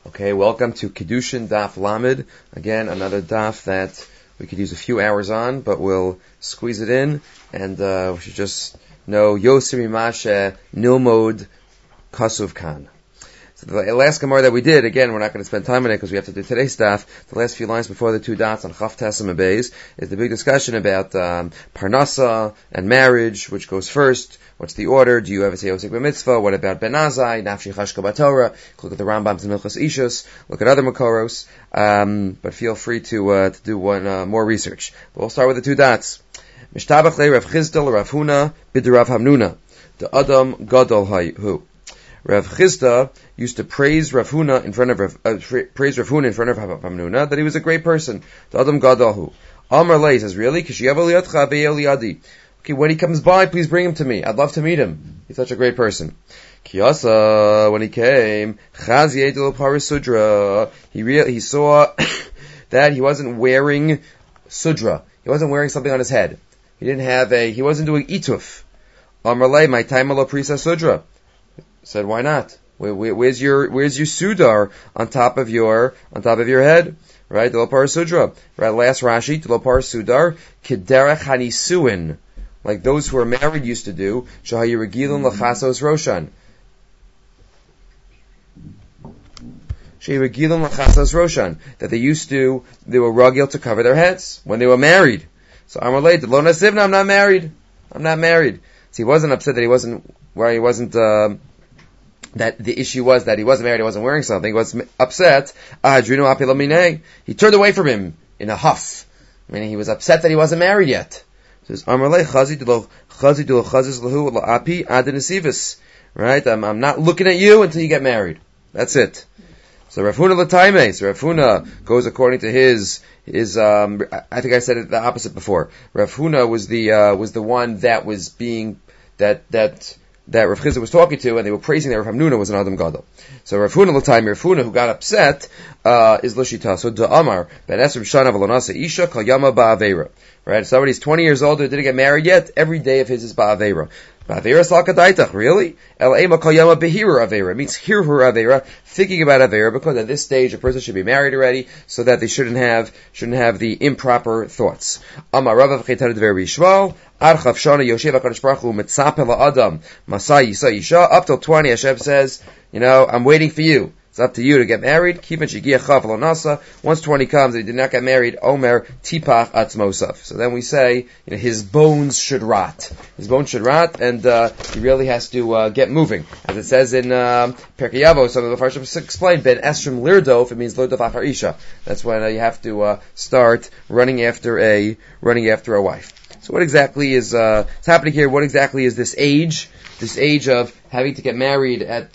Okay, welcome to Kiddushin Daf Lamed. Again, another daf that we could use a few hours on, but we'll squeeze it in, and we should just know Yosef Mashe Nilmod Kasuv Khan. So the last Gemara that we did, again, we're not going to spend time on it because we have to do today's daf. The last few lines before the two dots on Chaf Tessim and Beis is the big discussion about Parnasa and marriage, which goes first. What's the order? Do you ever say Osik b'mitzvah? What about Ben Azai? Nafshi Chashka B'Torah? Look at the Rambam's Milchas Ishus. Look at other Makoros. But feel free to do one more research. But we'll start with the two dots. Mishtabach le Rav Chisda Rav Huna bid Rav Hamnuna. The Adam Gadol Hu. Rav Chisda used to praise Rav Huna in front of Rav Hamnuna that he was a great person. The Adam Gadol Hu. Amar Lei says, really? Kishiyav Eliyatcha Be'el Yadi. Okay, when he comes by, please bring him to me. I'd love to meet him. He's such a great person. Kiyasa, when he came, Chaz Yedil Parisudra, he saw that he wasn't wearing sudra. He wasn't wearing something on his head. He wasn't doing ituf. Amarle, my time alo prisa sudra. Said, why not? Where's your sudar on top of your head? Right? Dilopar sudra. Right? Last Rashi, Dilopar sudar, Kederach hanisuin. Like those who are married used to do, Shahayi Regilun Lachasos Roshan. Shahayi Regilun Lachasos Roshan. That they were ragil to cover their heads when they were married. So Amalei, Lo Nasivna, I'm not married. So he wasn't upset that that the issue was that he wasn't married, he wasn't wearing something. He was upset. He turned away from him in a huff. Meaning he was upset that he wasn't married yet. Says Amarle chazi du chazis lahu la'api adinesivis. Right? I'm not looking at you until you get married. That's it. So Rav Huna l'taime. So Rav Huna goes according to his. I think I said it the opposite before. Rav Huna was the one that was being that Rav Chisda was talking to, and they were praising that Rav Hamnuna was an Adam Gadol. So Rav Huna l'taime, Rav Huna who got upset is l'shita. So Da'amar ben Esrim Shana v'lonasa isha kal yama ba'aveira. Right? Somebody's 20 years old who didn't get married yet, every day of his is ba'aveira. Ba'aveira salkadaitach, really? El ema kal yama behira aveira. It means hirhur aveira, thinking about aveira, because at this stage a person should be married already, so that they shouldn't have the improper thoughts. Amar Rav Chetanu Dver Bishval, Ad Chav Shana Yoshev HaKadosh Baruch Hu Mitzapeh La'adam Masai Yisa Isha. Up till 20, Hashem says, I'm waiting for you. It's up to you to get married. Kivin Shegiach Chav Lo Nasa. Once 20 comes and he did not get married, Omer Tipach Atzmosaf. So then we say, his bones should rot. His bones should rot, and he really has to get moving. As it says in Perkei Avos, some of the Farshim explain, Ben Esrim Lirdof, it means Lirdof Achar Isha. That's when you have to start running after a wife. So what exactly is happening here? What exactly is this age? This age of having to get married at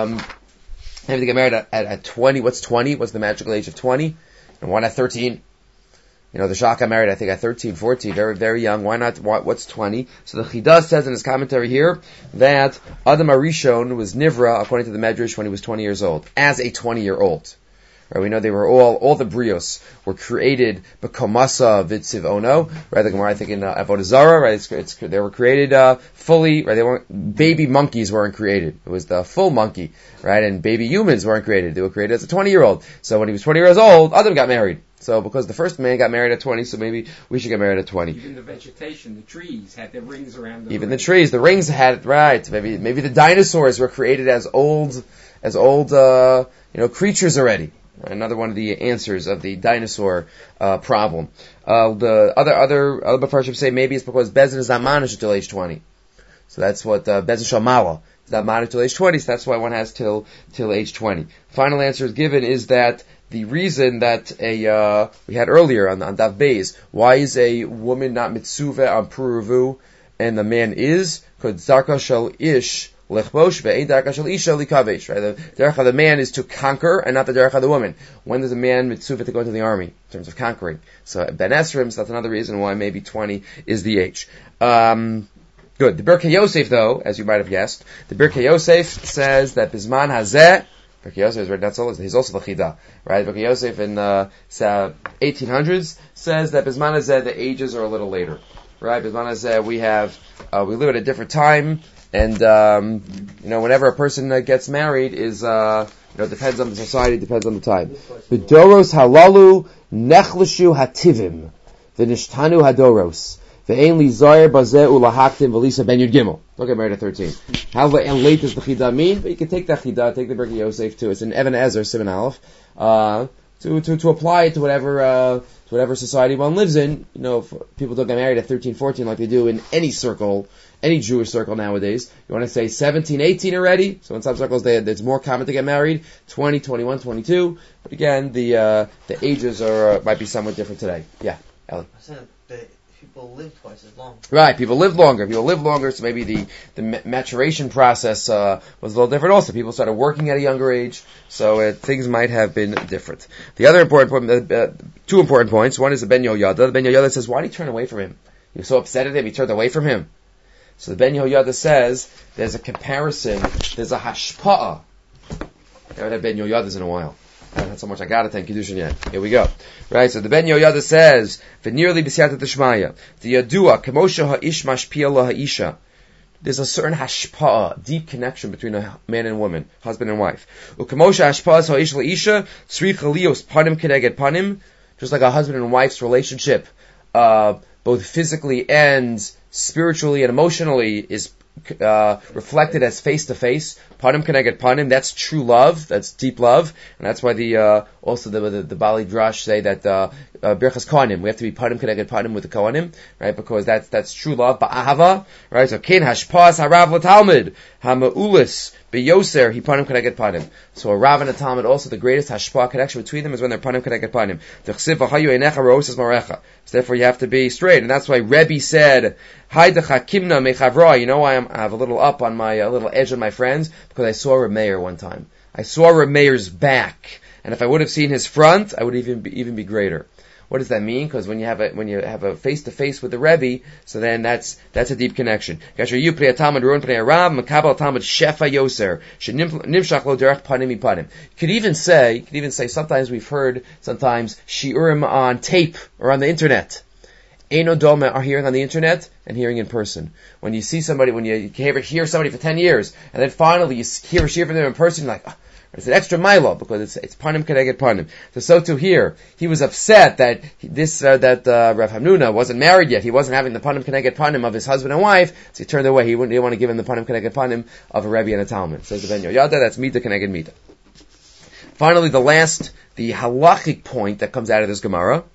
20. What's 20? What's the magical age of 20? And why not 13? The Shaka married, I think, at 13, 14, very, very young. Why not? What's 20? So the Chida says in his commentary here that Adam Arishon was Nivra, according to the Medrash, when he was 20 years old, as a 20-year-old. Right, we know they were all the brios were created b'komasa v'tziv ono. Right, the Gemara I think in Avodah Zarah. Right, they were created fully. Right, they weren't baby monkeys weren't created. It was the full monkey. Right, and baby humans weren't created. They were created as a 20-year-old. So when he was 20 years old, Adam got married. So because the first man got married at 20, so maybe we should get married at 20. Even the vegetation, the trees had their rings around them. Even the trees, the rings had right. Maybe the dinosaurs were created as old creatures already. Another one of the answers of the dinosaur problem. The other Mepharshim say maybe it's because Bezin is not manish until age 20. So that's what Bezin Shamala is not manish until age 20. So that's why one has till age 20. Final answer is given is that the reason that we had earlier on Dav Beis, why is a woman not mitzuve on Puruvu and the man is? Because Zarka Shal Ish Lechbosh ve'ein darka shel isha likavesh. Right, the derech of the man is to conquer, and not the derech of the woman. When does a man mitzvah to go into the army in terms of conquering? So Ben Esrim, so that's another reason why maybe 20 is the age. Good. The Birkei Yosef, though, as you might have guessed, the Birkei Yosef says that Bisman Hazeh. Birkei Yosef is right. That's all. He's also the Chida, right? Birkei Yosef in 1800s says that Bisman Hazeh the ages are a little later, right? Bisman Hazeh we live at a different time. And whenever a person gets married is depends on the society, depends on the time. B'doros halalu nechlashu hativim v'nishtanu hadoros v'ein li zayir bazeh ulahaktim v'lisa ben yud gimel. Don't get married at 13. How late does the chidah mean? But you can take that chidah, take the Birkei Yosef too. It's in Even Ezer, Siman Aleph, to apply it to whatever society one lives in. If people don't get married at 13, 14 like they do in any circle, any Jewish circle nowadays. You want to say 17, 18 already? So in some circles it's more common to get married, 20, 21, 22. But again, the ages might be somewhat different today. Yeah, Ellie. I said that people live twice as long. Right, people live longer, so maybe the maturation process was a little different also. People started working at a younger age, so things might have been different. The other important point, two important points. One is the Ben Yehoyada. The Ben Yehoyada says, why did he turn away from him? He was so upset at him, he turned away from him. So the Ben Yehoyada says, there's a comparison, there's a hashpa'ah. I haven't had Ben Yehoyadas in a while. I haven't had so much I gotta thank Kiddushin yet. Here we go. Right, so the Ben Yehoyada says, V'nirli b'siyata t'shmaya, the Yadua, kemosha ha'ish mashpia la ha'isha. There's a certain hashpa'ah, deep connection between a man and woman, husband and wife. Ukemosha hashpa'ah ha'ish la'isha, tzricha lios panim keneged panim, just like a husband and wife's relationship, both physically and spiritually and emotionally is reflected as face to face. Panim keneged panim. That's true love. That's deep love, and that's why the Bali Drash say that birchas kohanim. We have to be panim keneged panim with the kohanim, right? Because that's true love. Ba'ahava, right? So ken hashpas harav l'talmid hamaulis beyoser he panim keneged panim. So a rav and a talmid also the greatest hashpa connection between them is when they're panim keneged panim. T'chsiv v'hayu einecha rosas marecha. So therefore you have to be straight, and that's why Rebbe said, "Haydecha kimna mechavra." You know why I have a little up on my little edge of my friends, because I saw Reb Meir one time. I saw Reb Meir's back, and if I would have seen his front, I would even be greater. What does that mean? Because when you have a face to face with the Rebbe, so then that's a deep connection. You could even say sometimes we've heard shiurim on tape or on the internet. Eino doma are hearing on the internet and hearing in person. When you see somebody, when you ever hear somebody for 10 years, and then finally you hear a shiur from them in person, you're like, it's an extra milo, because it's panim keneged panim. So too here, he was upset that Rav Hamnuna wasn't married yet. He wasn't having the panim keneged panim of his husband and wife, so he turned away. He didn't want to give him the panim keneged panim of a Rebbe and a Talmud. Says the Ben Yehoyada, that's mita keneged mita. Finally, the halachic point that comes out of this Gemara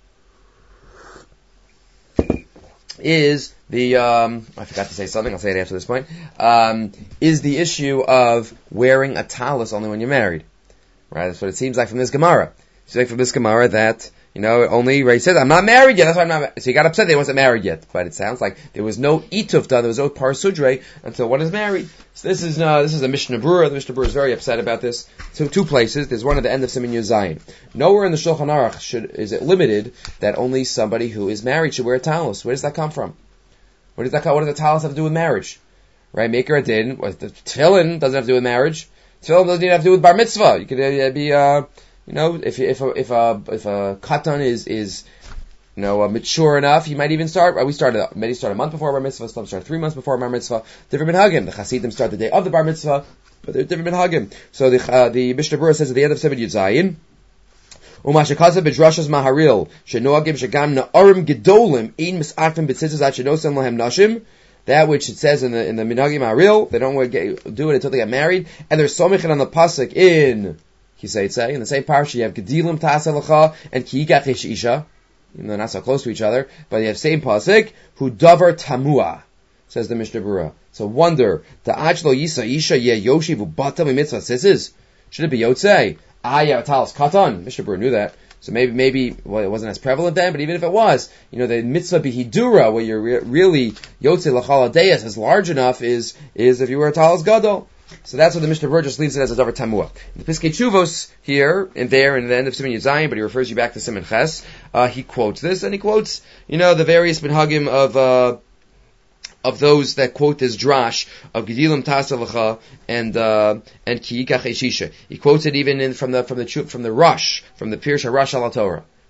is I forgot to say something, I'll say it after this point, is the issue of wearing a talis only when you're married. Right? That's what it seems like from this Gemara. It seems like from this Gemara that, only Ray says, I'm not married yet, that's why I'm not married. So he got upset that he wasn't married yet. But it sounds like there was no ituf done, there was no parsudre until one is married. So this is a Mishnah Berurah. The Mishnah Berurah is very upset about this. So two places. There's one at the end of Siman Yud Zayin. Nowhere in the Shulchan Aruch is it limited that only somebody who is married should wear a talis. Where does that come from? What does the talis have to do with marriage? Right? Maker adin. The tefillin doesn't have to do with marriage. Tefillin doesn't even have to do with bar mitzvah. You could be if a katan is mature enough, he might even start. Many start a month before bar mitzvah. Some start 3 months before bar mitzvah. Different minhagim. The Hasidim start the day of the bar mitzvah, but they're different minhagim. So the Mishnah Berurah says at the end of Siman Yud Zayin, Umashakaza b'drashas maharil shenoagim shagam na'arim gedolim ein misarfim b'tzitzis at shenosem lahem nashim. That which it says in the minhagim maharil, they don't want to do it until they get married, and there's somichin on the pasuk in Kisei in the same parsha you have gedilim ta'aselacha and kiikach isha. Even though they're not so close to each other, but you have same pasuk hu davar tamua, says the Mishnah Berurah. So wonder the achlo yisa isha ye yoshiv ubata mitzvah sisis. Should it be yotzei? Yeah, talis katan. Mishnah Berurah knew that. So maybe it wasn't as prevalent then, but even if it was, the mitzvah bihidura, where you're really yotzei lachal adeyas is large enough, is if you wear a talis gadol. So that's what the Mishnah Berurah just leaves it as a davar tamua. The Piskei Tshuvos here and there in the end of Siman Yud Zayin, but he refers you back to Siman Ches. He quotes this, and he quotes, the various minhagim of those that quote this drash of Gedilim Tasalacha and Kiikach Eshisha. He quotes it even from the Rush, from the Pirush HaRush al Torah.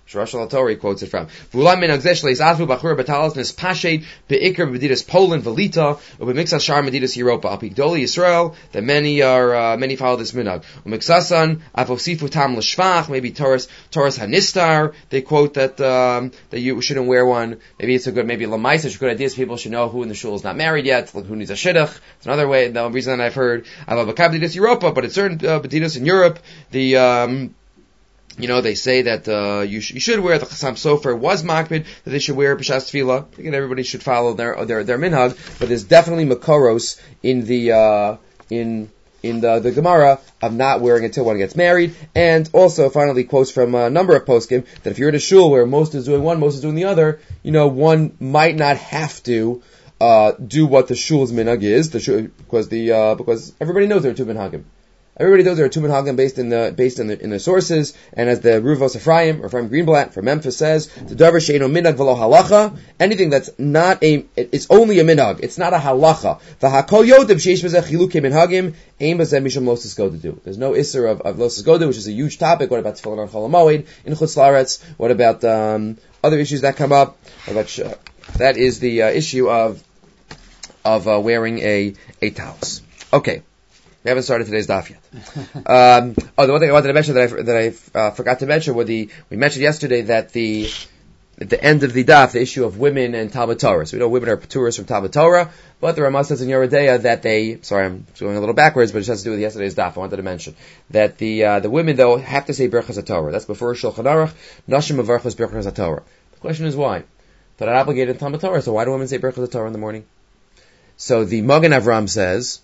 Sharash al-Torah, he quotes it from. V'ulam min hagzeh shleis azvu bachur batalas nispashed be'ikr b'medidas Poland, Velita, u'b'mixas shar medidas Europa. Al pigdoli Yisrael, that many follow this minhag. U'mixasan, afosifu tam l'shvach, maybe Torah's hanistar, they quote that you shouldn't wear one. Maybe it's a good, maybe lamaisa, it's a good idea, so people should know who in the shul is not married yet, who needs a shidduch. It's another way, the reason that I've heard, Avavakab b'medidas Europa, but it's certain b'medidas in Europe, they say that you should wear, the Chassam Sofer was makbid that they should wear b'shas tefillah. Again, everybody should follow their minhag, but there's definitely makoros in the Gemara of not wearing it until one gets married. And also, finally, quotes from a number of poskim that if you're at a shul where most is doing one, most is doing the other, one might not have to do what the shul's minhag is, because everybody knows there are two minhagim. Everybody knows there are two minhagim based in the sources, and as the Ruvos Ephraim Greenblatt from Memphis says, the davar she'eino minhag v'lo halacha, anything that's not it's only a minhag, it's not a halacha. V'hakol yodem sheish b'zeh chilukei minhagim, ein b'zeh mishum lo sisgodu. There's no isser of lo sisgodu, which is a huge topic. What about tefillin on Chol HaMoed in Chutz La'aretz? What about other issues that come up? That is the issue of wearing a talus. Okay. We haven't started today's daf yet. The one thing I wanted to mention that I forgot to mention we mentioned yesterday that at the end of the daf, the issue of women and Talmud Torah. So we know women are paturas from Talmud Torah, but the Ramah says in Yeridea that I'm going a little backwards, but it has to do with yesterday's daf. I wanted to mention that the women though have to say Birchas HaTorah. That's before Shulchan Aruch. Nashim Mavarchos Birchas HaTorah. The question is why? They're not obligated in Talmud Torah, so why do women say Birchas HaTorah in the morning? So the Magen Avram says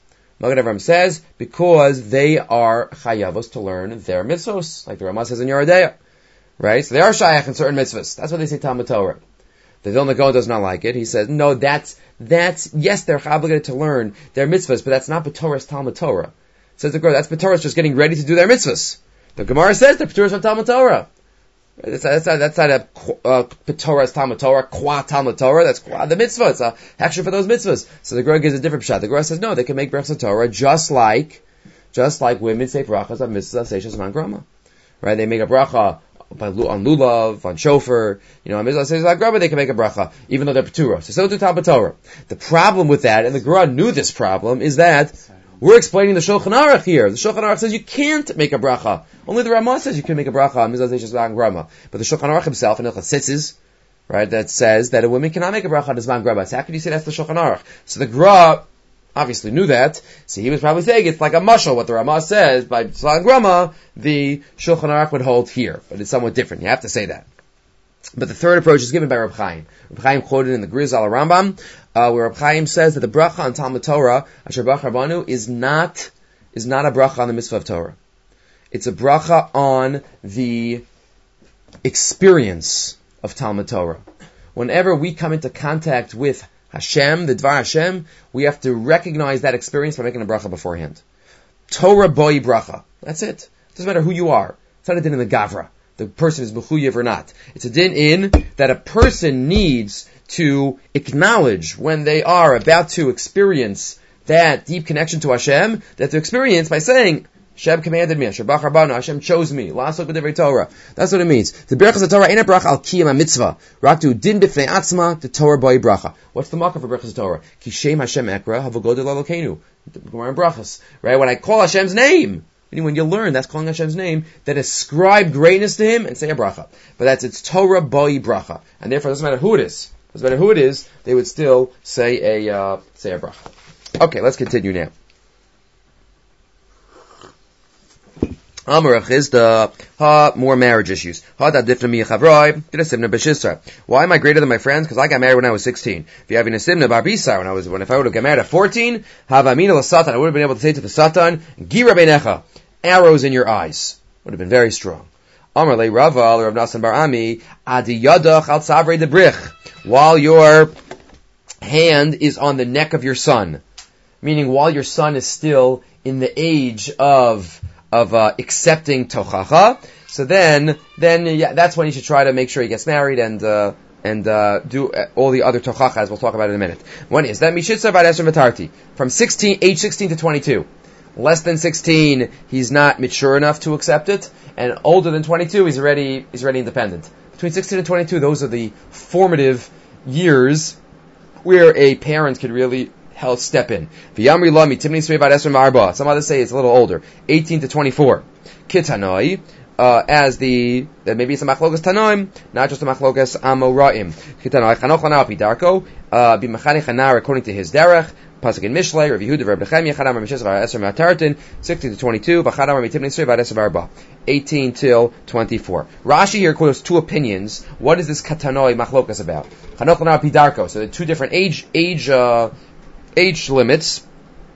because they are chayavos to learn their mitzvos, like the Ramah says in Yeridea, right? So they are shayach in certain mitzvos. That's what they say Talmud Torah. The Vilna Gaon does not like it. He says, no, that's yes, they're obligated to learn their mitzvos, but that's not B'Torah's Talmud Torah. Says the Gemara, that's B'Torah's just getting ready to do their mitzvos. The Gemara says they're B'Torah's from Talmud Torah. That's not a Torah's Talmud Torah, qua Talmud Torah, that's qua the mitzvah, it's a action for those mitzvahs. So the Gemara gives a different shot. The Gemara says, no, they can make brachas Torah just like women say brachas on mitzvah, seishas man grama. Right? They make a bracha on lulav, on shofar, on mitzvah, seishas man grama, they can make a bracha, even though they're Torah. So do Talmud Torah. The problem with that, and the Gemara knew this problem, is that we're explaining the Shulchan Aruch here. The Shulchan Aruch says you can't make a bracha. Only the Ramah says you can make a bracha on Mizah Zeishas Zman Grama. But the Shulchan Aruch himself in Ilchas Tzitzis, right, that says that a woman cannot make a bracha on Zman Grama. So how can you say that's the Shulchan Aruch? So the Gra obviously knew that. So he was probably saying it's like a mashal. What the Ramah says by Zman Grama, the Shulchan Aruch would hold here, but it's somewhat different. You have to say that. But the third approach is given by Reb Chaim. Reb Chaim quoted in the Grizal Rambam, where Reb Chaim says that the bracha on Talmud Torah, Asher Bach Rabbanu, is not a bracha on the mitzvah of Torah. It's a bracha on the experience of Talmud Torah. Whenever we come into contact with Hashem, the Dvar Hashem, we have to recognize that experience by making a bracha beforehand. Torah boi bracha. That's it. It doesn't matter who you are. It's not a din in the Gavra. The person is mechuyev or not. It's a din in that a person needs to acknowledge when they are about to experience that deep connection to Hashem, that to experience by saying, Hashem commanded me, Hashem Bach Rabbanu, Hashem chose me, La'asok b'divrei Torah. That's what it means. The Birchas HaTorah ain't a bracha al kiyam ha-mitzvah. Raktu din b'fnei atzma, the Torah boi bracha. What's the marker for Birchas HaTorah? Ki shem Hashem ekra, havogodel alokeinu. Gemara in brachas. Right? When I call Hashem's name, when you learn, that's calling Hashem's name, that ascribe greatness to Him and say a bracha. But it's Torah boi bracha. And therefore, it doesn't matter who it is. It doesn't matter who it is, they would still say a bracha. Okay, let's continue now. More marriage issues. Why am I greater than my friends? Because I got married when I was 16. If I would have got married at 14, I would have been able to say to the Satan, Gira beinecha, arrows in your eyes. Would have been very strong. Amar le Rava, Rav Nasan bar Ami, adi yadach al savrei debrich, while your hand is on the neck of your son, meaning while your son is still in the age of accepting tochacha, so then that's when you should try to make sure he gets married and do all the other tochacha, as we'll talk about in a minute. One is that mishitza b'ad esher v'tarti, from age 16 to 22. Less than 16, he's not mature enough to accept it, and older than 22, he's already independent. Between 16 and 22, those are the formative years where a parent could really help step in. Some others say it's a little older, 18 to 24. Kitanoi, maybe it's a machlokas tanoim, not just a machlokas amoraim. Kitanoi, chanoch lana pidarko, b'mechanech hanar according to his derech, pasuk in Mishlei, Rav Yehuda, Rav Nechemia, chadam Rav Mishas, Rav Eser Ma'atartin, 16 to 22, v'chadam Rav Mitimnei Srei, Rav Eser Barba, 18 till 24. Rashi here quotes two opinions. What is this katanoi machlokas about? Chanoch lana pidarko. So the two different age limits.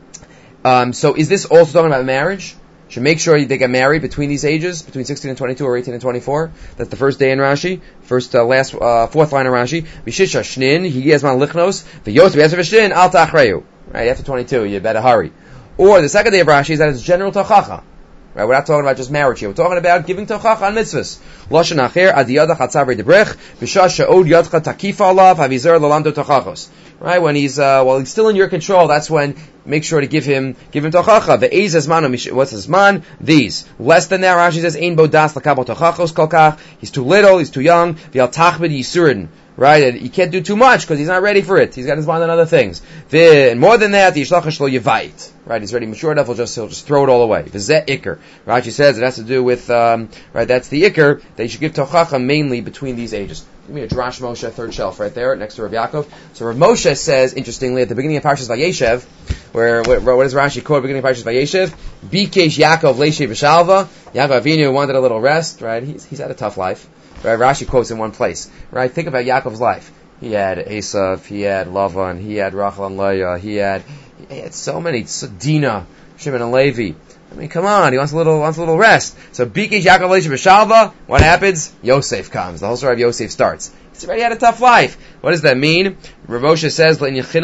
So is this also talking about marriage? Should make sure they get married between these ages, between 16 and 22 or 18 and 24. That's the first day in Rashi, fourth line of Rashi. Vishisha shnin, higiyazman lichnos, v'yos v'yaseh v'shnin, al ta'achreyu. Right, after 22, you better hurry. Or the second day of Rashi is that it's general tochacha. Right, we're not talking about just marriage here. We're talking about giving tochacha on mitzvahs. Lashon acher, adiyada chatzavri debrech, v'shah she'od yadcha takifa alav, havizar lalamdo tochachos. Right, when he's he's still in your control, that's when make sure to give him tochacha. The eiz zman, what's his man? These. Less than that, Rashi says ein bodas lakabel tochachos kolkach. He's too little, he's too young. V'al tachbid yisurin. Right, and he can't do too much because he's not ready for it. He's got his mind on other things. And more than that, the yishlachash lo yevait. Right, he's already mature enough. He'll just throw it all away. V'zeh ikr. Rashi says it has to do with that's the ikr that you should give tochacha mainly between these ages. Give me a Drash Moshe, third shelf, right there, next to Rav Yaakov. So Rav Moshe says, interestingly, at the beginning of Parshas Vayeshev, where what does Rashi quote at the beginning of Parshas Vayeshev? Bikesh Yaakov Leishe V'shalva. Yaakov Avinu wanted a little rest, right? He's had a tough life. Right? Rashi quotes in one place. Right? Think about Yaakov's life. He had Esav, he had Lavan, he had Rachel and Leah, he had so many, Dina, Shimon and Levi. I mean, come on, he wants a little rest. So, Bikesh Yaakov Leishe V'shalva, what happens? Yosef comes. The whole story of Yosef starts. He's already had a tough life. What does that mean? Rav Moshe says,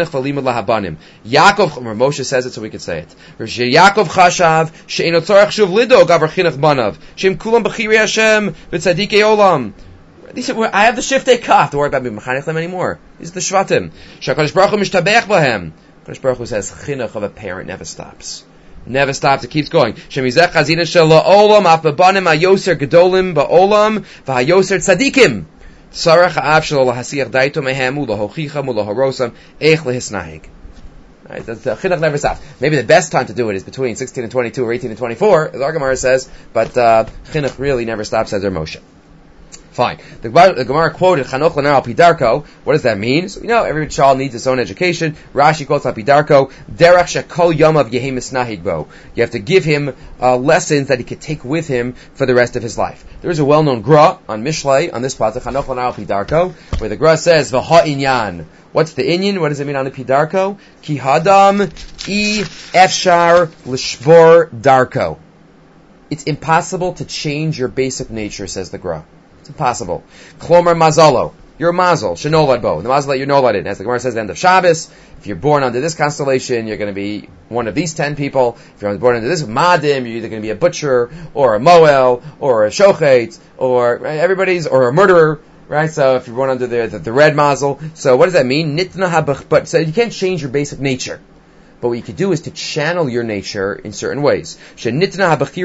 Yaakov, Rav Moshe says it so we could say it. Yaakov chashav, she'eno tzorach shuv lidog avar chinuch banav, she'im kulam b'chirei Hashem, v'tzadikei olam. He said, I have the shiftei kaf, don't worry about being mechanech them anymore. These are the shvatim. Shakadosh Baruch Hu mishtabech b'hem. Kadosh Baruch Hu says, chinuch of a parent never stops. Never stops, it keeps going. Shemizech chazina shel la'olam, af b'banim ha'yoser gedolim ba'olam, v'ha'yoser tzadikim. Sarach ha'avshel lahasiach daito mehem ulahochicha mulahorosam eich lehisnahig. Right, the chinuch never stops. Maybe the best time to do it is between 16 and 22 or 18 and 24, as our Gemara says, but chinuch really never stops, says Moshe. Fine. The Gemara quoted Chanoch Lanar al Pidarko. What does that mean? So we know every child needs its own education. Rashi quotes al Pidarko, Derech shekol yomav yehi misnahig bo. You have to give him lessons that he could take with him for the rest of his life. There is a well-known gra on Mishlei, on this pasuk, Chanoch Lanar al Pidarko, where the gra says, V'ha inyan. What's the inyan? What does it mean on the Pidarko? Ki hadam I efshar l'shbor darko. It's impossible to change your basic nature, says the gra. It's impossible. Klomer mazalo. You're a mazel. Shenolad bo. The mazel that you're nolad in. As the Gemara says at the end of Shabbos, if you're born under this constellation, you're going to be one of these 10 people. If you're born under this madim, you're either going to be a butcher, or a moel, or a shochet, or or a murderer. Right? So if you're born under the red mazel. So what does that mean? Nitna habach. But so you can't change your basic nature. But what you could do is to channel your nature in certain ways. You can channel it.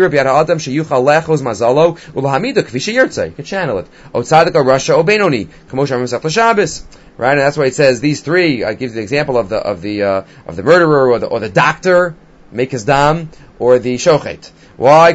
Right, and that's why it says these three. I give the example of the murderer or the doctor, make his dam, or the shochet. Why?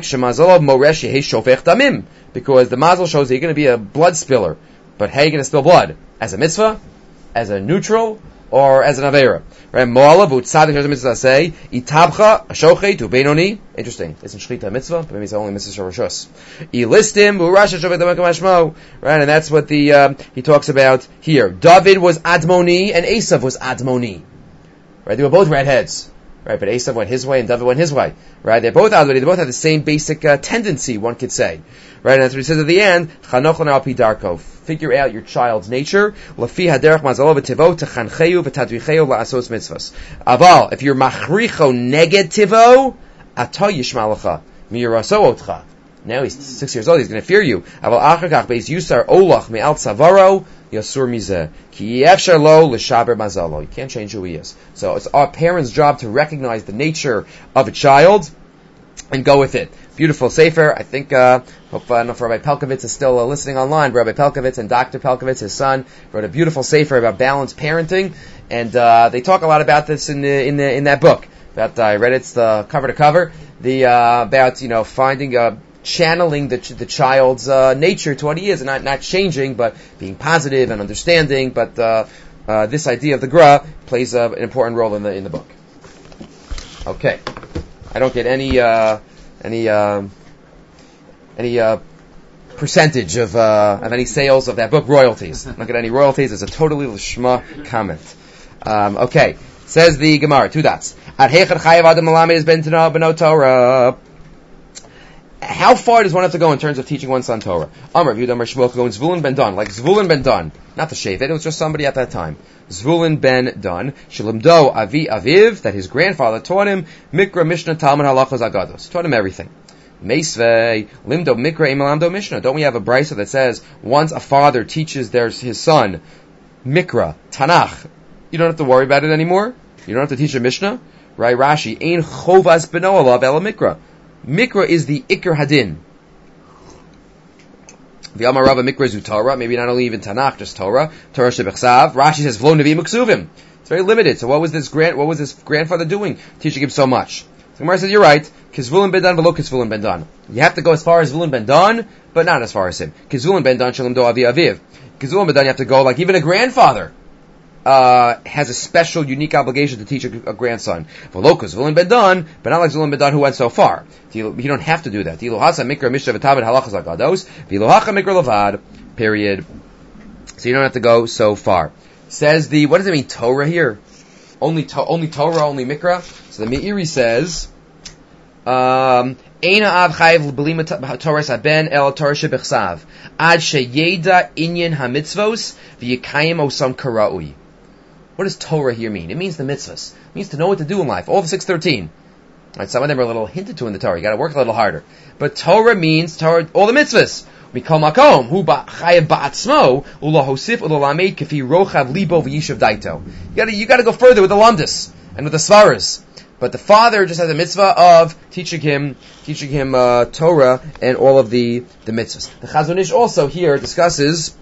Because the mazel shows that you're going to be a blood spiller. But how are you going to spill blood? As a mitzvah, as a neutral, or as an avera. Right? Mo'alav u'tzadik, here's a mitzvah say, itabcha, ashochet, u'beinoni. Interesting. Isn't shchita a mitzvah? But maybe it's only mitzvah shorashos. Ilistim, u'rasha shochet d'mekam hashmo. Right? And that's what he talks about here. David was Admoni, and Esav was Admoni. Right? They were both redheads. Right? But Esav went his way, and David went his way. Right? They're both Admoni. They both have the same basic tendency, one could say. Right? And that's what he says at the end, Chanoch Lanar al Pidarko. Figure out your child's nature. Lafi haderech mazalo v'tivo techancheyu v'tadvicheyu la'asos mitzvos. Aval, if you're machricho negativo, ato yishmalacha miyuraso otcha. Now he's 6 years old. He's going to fear you. Aval achakach beis yusar olach me'al tzavaro yasur mizeh ki yefshar lo l'shaber mazalo. You can't change who he is. So it's our parents' job to recognize the nature of a child and go with it. Beautiful sefer. I think, hope, I don't know if Rabbi Pelkovitz is still listening online. Rabbi Pelkovitz and Dr. Pelkovitz, his son, wrote a beautiful sefer about balanced parenting, and they talk a lot about this in that book. About I read it's the cover to cover. About finding channeling the child's nature to what he is, and not changing, but being positive and understanding. But this idea of the Gra plays an important role in the book. Okay, I don't get any percentage of any sales of that book, royalties. I don't get any royalties. It's a totally lishma comment. Okay, says the Gemara, 2 dots. How far does one have to go in terms of teaching one's son Torah? Amar Yehuda Amar Shmuel going Zvulun ben Dan, like Zvulun ben Dan, not the Shevet, it was just somebody at that time. Zvulun ben Dan, Shalimdo Avi Aviv, that his grandfather taught him Mikra Mishnah Talmud Halachos Agados, taught him everything. Meisvei Limdo Mikra Imalamdo Mishnah. Don't we have a brisa that says once a father teaches his son Mikra Tanakh, you don't have to worry about it anymore. You don't have to teach a Mishnah, right? Rashi Ein Chovas Beno Alav Ela Mikra. Mikra is the Iker Hadin. The Amar Rava Mikra is Torah, maybe not only even Tanakh, just Torah. Torah Shebechsav. Rashi says Vlo Nevi Muksuvim. It's very limited. So what was this grandfather doing, teaching him so much? So Gemara says, you're right. Kizvulun ben Dan, below Kizvulun ben Dan. You have to go as far as Zvulun ben Dan, but not as far as him. Kizvulun ben Dan Shalom Do Avi Aviv. Kizvulun ben Dan, you have to go like even a grandfather has a special, unique obligation to teach a grandson. V'lo Kizvulun ben Dan, but not like Zvulun ben Dan who went so far. You don't have to do that. Period. So you don't have to go so far. Says what does it mean, Torah here? Only Torah, only Mikra? So the Meiri says, Eina av chayiv l'belim Torah saben el Torah shebechsav ad sheyeda inyan hamitzvos v'yikayim osam karaui. What does Torah here mean? It means the mitzvahs. It means to know what to do in life. All the 613. Right, some of them are a little hinted to in the Torah. You got to work a little harder. But Torah means all the mitzvahs. Mikol makom hu chayav ba'atzmo ulahosif ulalamed kafi rochav libo v'yishav daito. You got to go further with the lamdus and with the svaras. But the father just has a mitzvah of teaching him Torah and all of the mitzvahs. The Chazon Ish also here discusses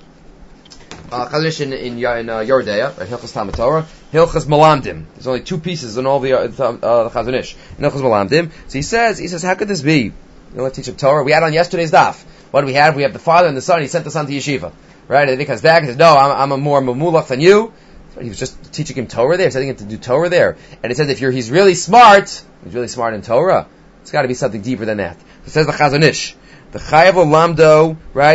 Chazon Ish in Yeridea, right? Hilchos Talmud Torah, Hilchos Malamdim. There's only 2 pieces in all the Chazon Ish. Hilchos Malamdim. So he says, how could this be? Let's teach him Torah. We had on yesterday's daf. What do we have? We have the father and the son. He sent the son to yeshiva, right? And then he comes back and says, "No, I'm a more mamulach than you." So he was just teaching him Torah there, setting him to do Torah there. And it says he's really smart in Torah. It's got to be something deeper than that. It says the Chazon Ish, the Chayav Lamdo, right?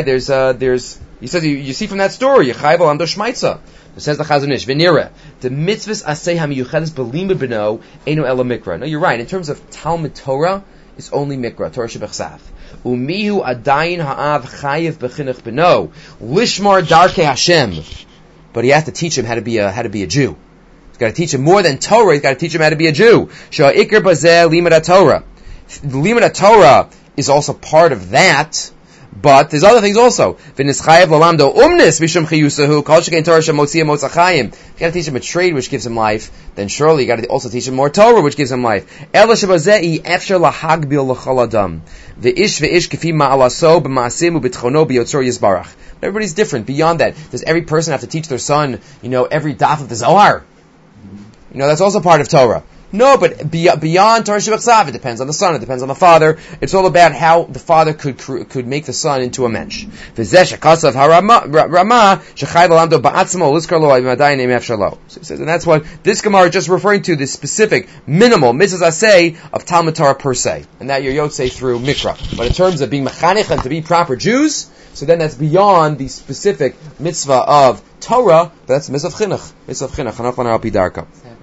He says you see from that story, Chayav Lamdo Shmaitza. It says the Chazon Ish, Venira, the mitzvahs asay hamiyuchedes belimud beno eno ela mikra. No, you're right. In terms of Talmud Torah, it's only mikra, Torah shebechsav. Umihu adayin ha'av chayiv b'chinuch beno lishmar darkei Hashem. But he has to teach him how to be a Jew. He's got to teach him more than Torah. He's got to teach him how to be a Jew. Sha'ikr bazeh limud Torah. Limud Torah is also part of that. But there's other things also. V'nischayev lalamdo umnis mishum chiyusahu kol shekain Torah shemotzia motzachayim. You got to teach him a trade which gives him life. Then surely you got to also teach him more Torah which gives him life. Ela shebazei efshar lahagbil l'chol adam. V'ish kefi ma'alaso b'ma'asim u'bitchono b'yotzor yisbarach. Everybody's different. Beyond that, does every person have to teach their son, every daf of the Zohar? That's also part of Torah. No, but beyond Torah Shebechsav, it depends on the son, it depends on the father. It's all about how the father could make the son into a mensch. So he says, and that's what this Gemara is just referring to, this specific, minimal, mitzvahs aseh of Talmud Torah per se. And that you're yotzei through Mikra. But in terms of being mechanech and to be proper Jews, so then that's beyond the specific mitzvah of Torah, but that's mitzvah chinuch. Mitzvah chinuch, chanach lana al pi darka.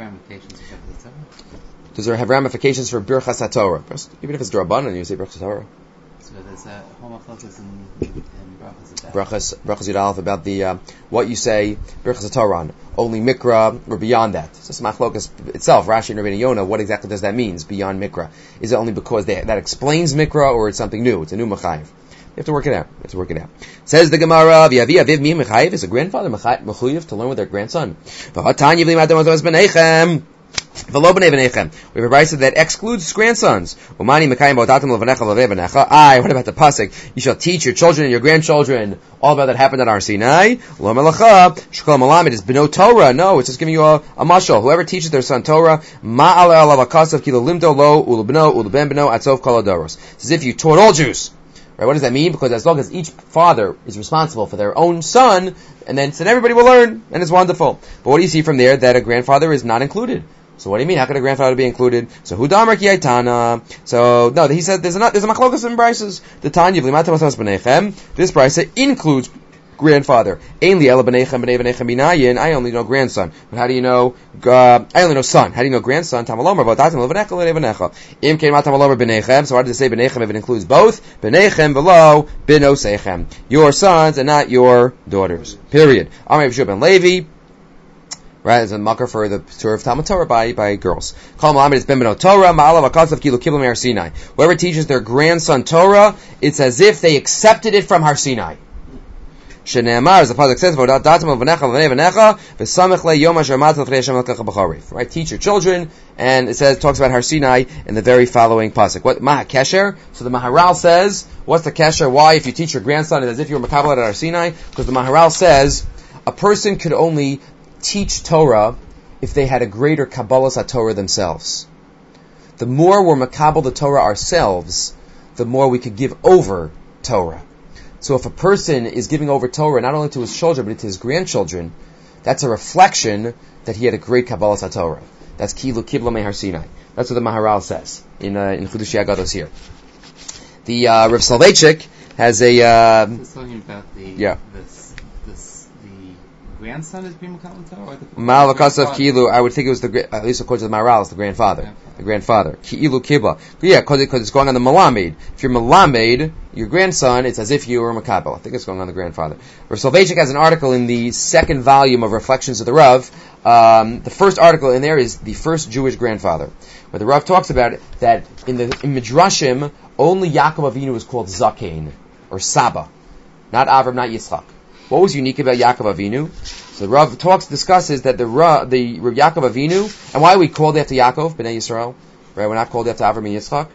Does it have ramifications for Birchas HaTorah? Even if it's D'Rabbanan, you say Birchas HaTorah. So there's a homophosis in Brachas Yud Aleph about the what you say Birchas HaTorah on. Only Mikra or beyond that. So it's Machlokas itself, Rashi and Rabbeinu Yonah, what exactly does that mean, beyond Mikra? Is it only because that explains Mikra, or it's something new? It's a new Mechayiv. You have to work it out. Says the Gemara, V'yavi aviv mi mechayiv, is a grandfather mechayiv to learn with their grandson. V'lo b'nei v'neichem. We have a brayso that excludes grandsons. Umani mekayim ba'odatim l'v'necha l'vei v'necha. What about the pasuk? You shall teach your children and your grandchildren all about that happened at Har Sinai. Lo melacha. Shkol malamed is b'no Torah. No, it's just giving you a mashal. Whoever teaches their son Torah, ma'ala alav akasav kilo limdo lo ulubno uluben b'no atzov kol adoros. It's as if you taught all Jews. Right? What does that mean? Because as long as each father is responsible for their own son, and then everybody will learn, and it's wonderful. But what do you see from there? That a grandfather is not included. So what do you mean? How could a grandfather be included? So who damar ki aitana? So no, he said there's a machlokas in brises. The Tanya v'limata masas b'neichem. This brisa includes grandfather. Ainli ela b'neichem b'nei v'neichem binayin. I only know grandson. But how do you know? I only know son. How do you know grandson? Tamalomer v'odatim l'v'necha l'nei v'necha. Im kein matamalomer b'neichem. So why does it say b'neichem if it includes both? B'neichem v'lo b'nosechem. Your sons and not your daughters. Period. Amar Yeshua ben Levi. Right, as a makar for the Torah of Talmud Torah by girls. Whoever teaches their grandson Torah, it's as if they accepted it from Har Sinai. Shene'amar, as the pasuk says, right, teach your children, and it talks about Har Sinai in the very following pasuk. What Maha Kesher? So the Maharal says, what's the Kesher? Why, if you teach your grandson, it's as if you were Makabel at Har Sinai? Because the Maharal says a person could only teach Torah if they had a greater Kabbalas HaTorah themselves. The more we're makabel the Torah ourselves, the more we could give over Torah. So if a person is giving over Torah not only to his children but to his grandchildren, that's a reflection that he had a great Kabbalas HaTorah. That's Kilu Kibla Me Har Sinai. That's what the Maharal says in Chudushi Agados here. The Rav Soloveitchik has a It's talking about the grandson is being Makabel Torah, or the Malakasav Kilu, I would think it was at least according to the Maharal, it's the grandfather. The grandfather. Ki'ilu Kibla. Yeah, because it's going on the Malamed. If you're Malamed, your grandson, it's as if you were Makabel. I think it's going on the grandfather. Rav Soloveitchik has an article in the second volume of Reflections of the Rav. The first article in there is the first Jewish grandfather, where the Rav talks about it, that in Midrashim, only Yaakov Avinu is called Zakein, or Saba. Not Avram, not Yitzchak. What was unique about Yaakov Avinu? So the Rav discusses that the Yaakov Avinu, and why are we called after Yaakov, Bnei Yisrael? Right, we're not called after Avram and Yitzchak.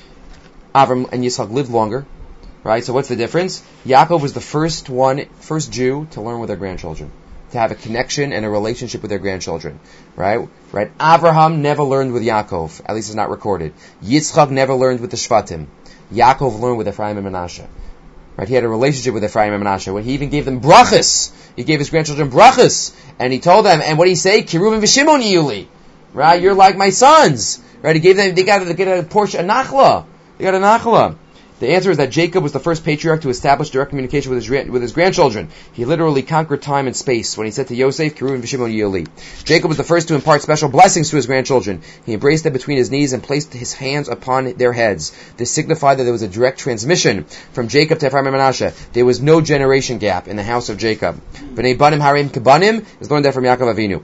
Avram and Yitzchak lived longer. Right, so what's the difference? Yaakov was the first Jew to learn with their grandchildren, to have a connection and a relationship with their grandchildren. Right? Avraham never learned with Yaakov, at least it's not recorded. Yitzchak never learned with the Shvatim. Yaakov learned with Ephraim and Menashe. Right, he had a relationship with Ephraim and Menashe. When he even gave them brachas, he gave his grandchildren brachas, and he told them, and what did he say? Kiruvim v'Shimon yuli. Right, you're like my sons. Right, he gave them, they got a portion, a nachla. They got a nachla. The answer is that Jacob was the first patriarch to establish direct communication with his grandchildren. He literally conquered time and space when he said to Yosef, Kiruvim v'Shimon yuli. Jacob was the first to impart special blessings to his grandchildren. He embraced them between his knees and placed his hands upon their heads. This signified that there was a direct transmission from Jacob to Ephraim and Menashe. There was no generation gap in the house of Jacob. B'nei banim harim kebanim is learned that from Yaakov Avinu.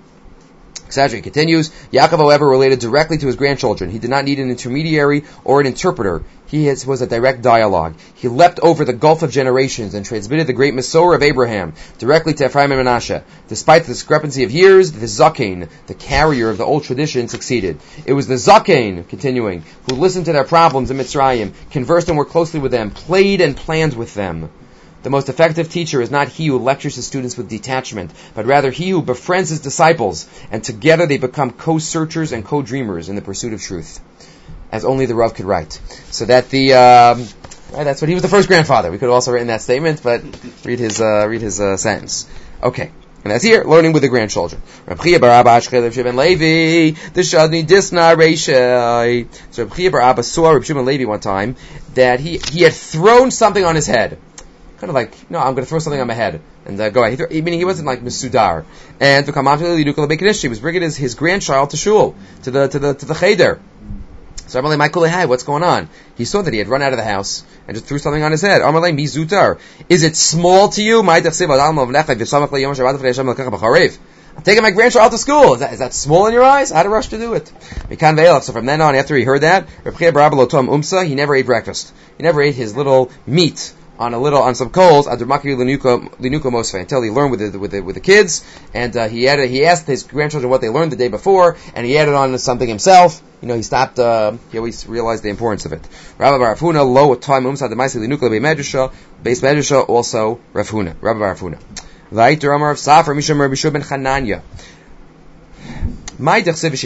He continues, Yaakov, however, related directly to his grandchildren. He did not need an intermediary or an interpreter. He was a direct dialogue. He leapt over the gulf of generations and transmitted the great Masorah of Abraham directly to Ephraim and Menashe. Despite the discrepancy of years, the Zakein, the carrier of the old tradition, succeeded. It was the Zakein, continuing, who listened to their problems in Mitzrayim, conversed and worked closely with them, played and planned with them. The most effective teacher is not he who lectures his students with detachment, but rather he who befriends his disciples, and together they become co-searchers and co-dreamers in the pursuit of truth. As only the Rav could write. So that that's what he was the first grandfather. We could have also written that statement, but read his sentence. Okay. And that's here, learning with the grandchildren. So Reb Chia Bar Abba saw Reb Shimon Levi one time that he had thrown something on his head. Kind of like, no, I'm going to throw something on my head and go ahead. Meaning he wasn't like Mesudar. And he was bringing his grandchild to shul, to the cheder. So I'm like, Michael, what's going on? He saw that he had run out of the house and just threw something on his head. Is it small to you? I'm taking my grandchild to school. Is that small in your eyes? I had a rush to do it. So from then on, after he heard that, he never ate breakfast. He never ate his little meat on some coals, Adurmaki Linuka Mosfe, until he learned with the kids, and he asked his grandchildren what they learned the day before, and he added on something himself. He stopped, he always realized the importance of it. Rabbi Bar Hafuna, lo time umsa demaisi linuka beis medrasha, also Rav Huna, Rabbi Bar Hafuna. Vayter Amar of Safar Misham Rabbi Shua ben Chananya. What is the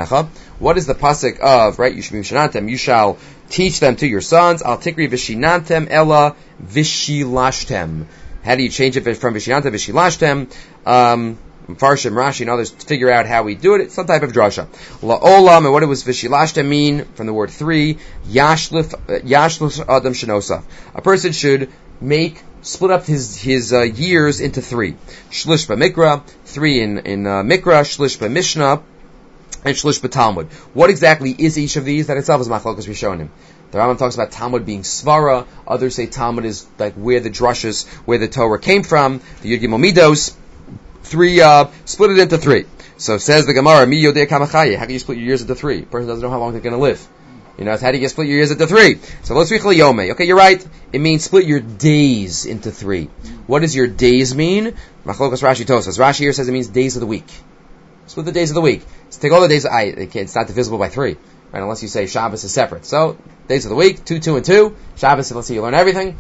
pasuk of, right? You shall teach them to your sons. Al tikri v'shinantem ella v'shilashtem. How do you change it from v'shinantem v'shilashtem? Farshim, Rashi, and others figure out how we do it. It's some type of drasha. La'olam, and what does v'shilashtem mean? From the word three, yashlif adam shenosav. A person should split up his years into three. Shlish b'mikra, 3 in mikra, shlish b'mishnah, and shlish b'talmud. What exactly is each of these? That itself is machlokas rishonim. The Rambam talks about Talmud being svara. Others say Talmud is like where the drushes, where the Torah came from. The Yud Gimel Midos, 3, split it into 3. So says the Gemara, Mi Yodei Kamachaya. How can you split your years into 3? A person doesn't know how long they're going to live. How do you split your years into 3? So let's read Yomei. Okay, you're right. It means split your days into 3. What does your days mean? Machlokas Rashi Tosas. Rashi here says it means days of the week. Split the days of the week. So take all the days. It's not divisible by 3, right? Unless you say Shabbos is separate. So days of the week, 2, 2, and 2. Shabbos. Let's see, you learn everything.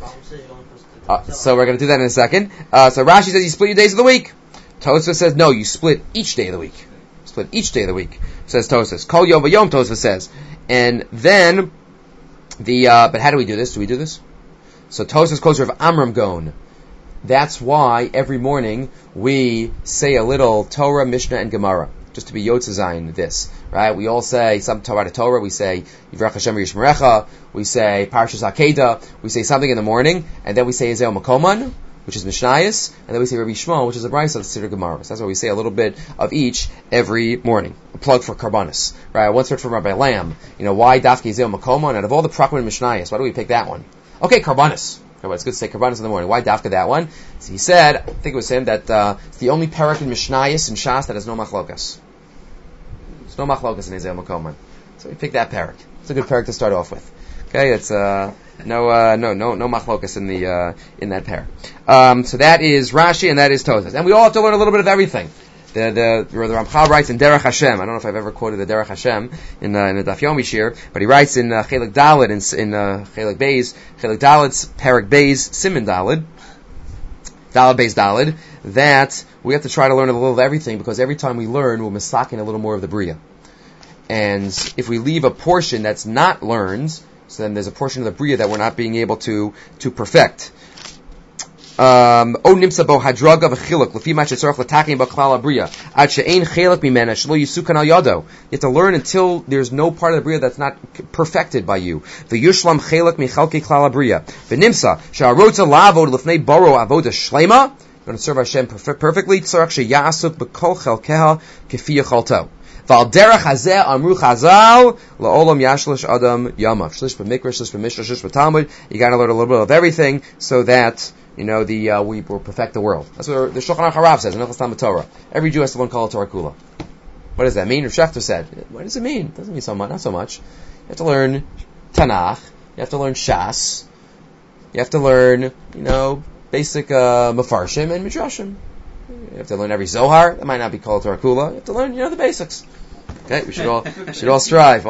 So we're going to do that in a second. So Rashi says you split your days of the week. Tosas says no, you split each day of the week. Split each day of the week. Says Tosas. Kol Yom V'Yom, Tosas says. And then but how do we do this? Do we do this? So Tosas quotes of Amram Gon. That's why every morning we say a little Torah, Mishnah, and Gemara, just to be Yotze Zayin this, right? We all say some Torah to Torah. We say Yivrach Hashem Yishmerecha. We say Parshas Akedah. We say something in the morning, and then we say Ezeo Makoman, which is Mishnayos, and then we say Rabbi Shmuel, which is a Brisa of Siddur Gemara. So that's why we say a little bit of each every morning. A plug for Karbanis, right? I once heard from Rabbi Lamb, why Dafki Ezeo Makoman? Out of all the Prakman Mishnayos, why do we pick that one? Okay, Karbanis. It's good to say Karbanis in the morning. Why Dafka that one? So he said, I think it was him, that it's the only parak in Mishnayos and Shas that has no machlokas. There's no machlokas in Ezeo Makoman. So we picked that parak. It's a good parak to start off with. Okay, it's no machlokas in that parak. So that is Rashi and that is Tosas. And we all have to learn a little bit of everything. The Ramchal writes in Derech Hashem. I don't know if I've ever quoted the Derech Hashem in the Daf Yomi Shir, but he writes in Chelik Daled in Chelik Beis, Chelik Daled's Parak Beis Siman Daled Beis Daled, that we have to try to learn a little of everything, because every time we learn, we're misaking a little more of the Bria. And if we leave a portion that's not learned, so then there's a portion of the Bria that we're not being able to perfect. You have to learn until there's no part of the Bria that's not perfected by you. The Yushlam Chelak Michalki Klala Bria. V'nimsa Sha'arotza Lavod Lefnei Boro Avoda Shlema. You're going to serve Hashem perfectly. Tzarach Sheyasuk B'Kol Chelkeha Kefi Yachalto. Val derech hazeh amru chazal la'olam yashlish adam yamav shlish b'mikra shlish b'mishra shlish b'talmud. You got to learn a little bit of everything so that we will perfect the world. That's what the Shulchan Aruch Harav says in Hilchos Talmud Torah. Every Jew has to learn Kol Torah Kula. What does that mean? Rav Shechter said, what does it mean? It doesn't mean so much. Not so much. You have to learn Tanakh. You have to learn Shas. You have to learn basic Mefarshim and Midrashim. You have to learn every Zohar. That might not be called Torah Kula. You have to learn, the basics. Okay, we should all strive.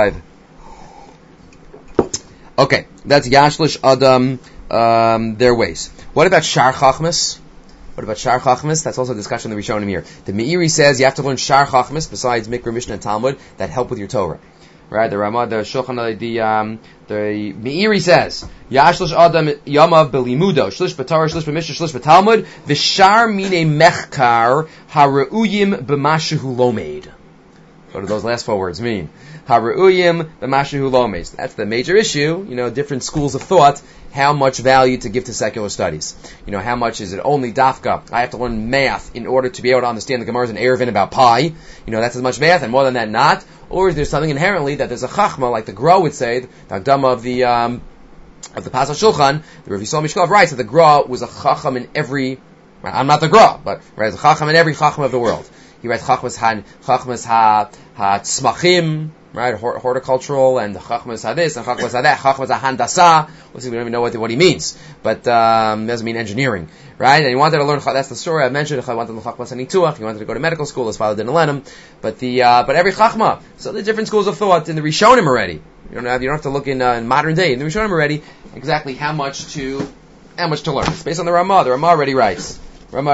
Okay, that's Yashlish Adam, their ways. What about Shar Chachmas? That's also a discussion that we're showing him here. The Meiri says you have to learn Shar Chachmas besides Mikra, Mishnah, and Talmud that help with your Torah. Right? The Ramah, the Shulchan, the Meiri says Yashlish Adam Yamav Belimudo Shlish B'Torah Shlish B'Mishnah Shlish B'Talmud V'Shar Mine Mechkar Hareuyim B'Mashehu Lomeid. What do those last 4 words mean? Hareuyim B'Mashehu Lomeid. That's the major issue. Different schools of thought. How much value to give to secular studies? How much is it only dafka? I have to learn math in order to be able to understand the Gemara's and Eruvin about pi. That's as much math, and more than that, not. Or is there something inherently that there's a chachma, like the Gra would say, the Agdama of the Pasal Shulchan, the Rav Yisrael Mishkov writes that the Gra was a chacham in every. I'm not the Gra, but there's a chacham in every chacham of the world. He read Chachmas ha-tzmachim, right, horticultural, and Chachmas ha-this, and Chachmas ha-that, Chachmas ha-handasa. We don't even know what he means, but doesn't mean engineering, right? And he wanted to learn, that's the story I mentioned, he wanted to learn Chachmas ha-nituach, he wanted to go to medical school, his father didn't let him, but every Chachma, so the different schools of thought in the Rishonim already. You don't have to look in modern day, in the Rishonim already, exactly how much to learn. It's based on the Ramah. The Ramah already writes. in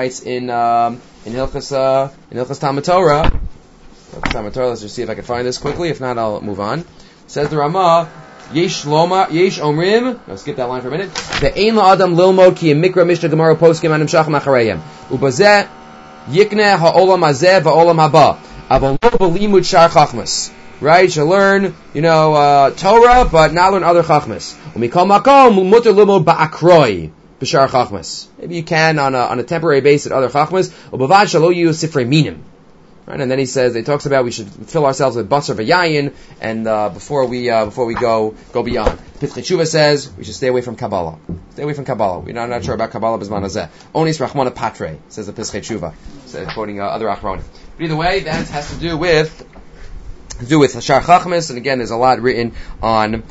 Hilchas Talmud Torah. Let's just see if I can find this quickly. If not, I'll move on. Says the Ramah, Yesh Omrim. I'll skip that line for a minute. Ve'ein la'adam lilmod ki mikra mishnah gemara poskim anim shacham acharayim. Ubazeh yikneh ha'olam hazeh va'olam haba. Aval lo b'limud shar chachmas. Right? You learn, Torah, but not learn other chachmas. Umikol makom muter lilmod ba'akroi b'shar chachmas. Maybe you can on a temporary basis at other chachmas. Ubavad shalo yu sifrei minim. Right? And then he talks about we should fill ourselves with basar v'yayin, and before we go beyond. Pischei Tshuva says we should stay away from Kabbalah. Stay away from Kabbalah. We're not sure about Kabbalah b'zman hazeh. Onis rachmana patre, says the Pischei Tshuva, quoting other achronim. But either way, that has to do with Shar Chachmas, and again, there's a lot written on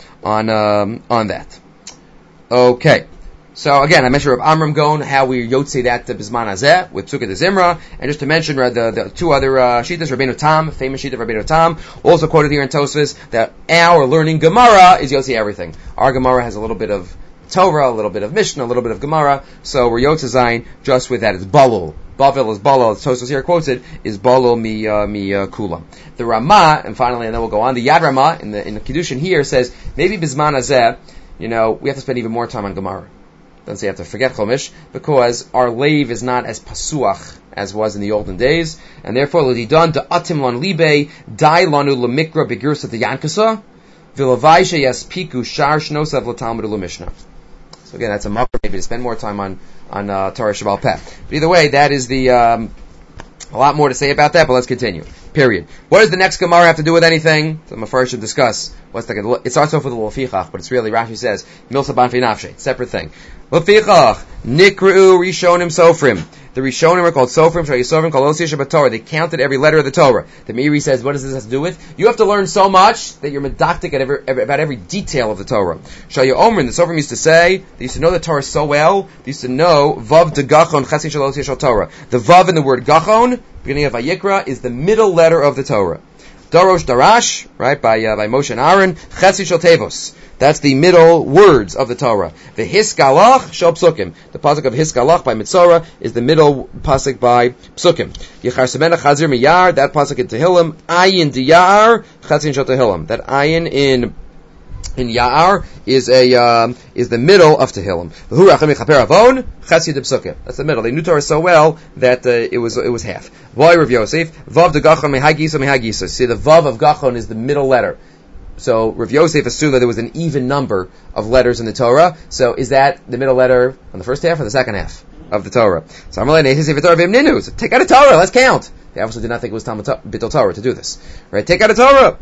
that. Okay. So again, I mentioned Rav Amram Gon, how we yotze that Bizman Hazeh with Tzukah de Zimra, and just to mention the two other Shittas, Rabbeinu Tam, famous Shitta of Rabbeinu Tam, also quoted here in Tosfos, that our learning Gemara is yotze everything. Our Gemara has a little bit of Torah, a little bit of Mishnah, a little bit of Gemara, so we're yotze zayin just with that. It's Balul. Bavel is Balul, Tosfos here quotes it, is Balul mi Kula. The Ramah, and finally, and then we'll go on, the Yad Ramah, in the Kiddushin here, says, maybe Bizman Hazeh, we have to spend even more time on Gemara. Doesn't say you have to forget Chumash, because our lave is not as pasuach as was in the olden days, and therefore l'didan da'atim lan libe dai lanu lemikra begirsa deyankasa v'levaisha yaspiku shar shnosav l'talmud l'mishnah. So again, that's a makar maybe to spend more time on Torah Shabbal Peh. But either way, that is a lot more to say about that, but let's continue. Period. What does the next Gemara have to do with anything? So Mafar should discuss. It starts off with a L'Fichach, but it's really, Rashi says, Milsa Ban Fi Nafshe, separate thing. L'Fichach, Nikru Rishonim Sofrim. The Rishonim are called Sofrim, Shal Yisofrim, called Osir Shabbat Torah. They counted every letter of the Torah. The Meiri says, what does this have to do with? You have to learn so much that you're medactic about every detail of the Torah. Shal Yomrim, the Sofrim used to say, they used to know the Torah so well, they used to know, Vav de Gachon, Chesi Shal Osir Shal Torah. The Vav in the word Gachon, beginning of Vayikra, is the middle letter of the Torah. Darosh Darash, right, by Moshe and Aaron, Chesi Shal Tevos. That's the middle words of the Torah. The Hiskalach Shal Psukim. The pasuk of Hiskalach by Mitzorah is the middle pasuk by Psukim. Yechar Semena Chazir Miyar, that pasuk in Tehillim. Ayin Diyar, Chatzin Shal Tehillim. That ayin in Ya'ar is the middle of Tehillim. That's the middle. They knew Torah so well that it was half. Why Rav Yosef? Vav de Gachon mehagisa mehagisa. See, the Vav of Gachon is the middle letter. So Rav Yosef assumed that there was an even number of letters in the Torah. So is that the middle letter on the first half or the second half of the Torah? So take out a Torah. Let's count. They obviously did not think it was Bittul Torah to do this. Right? Take out a Torah.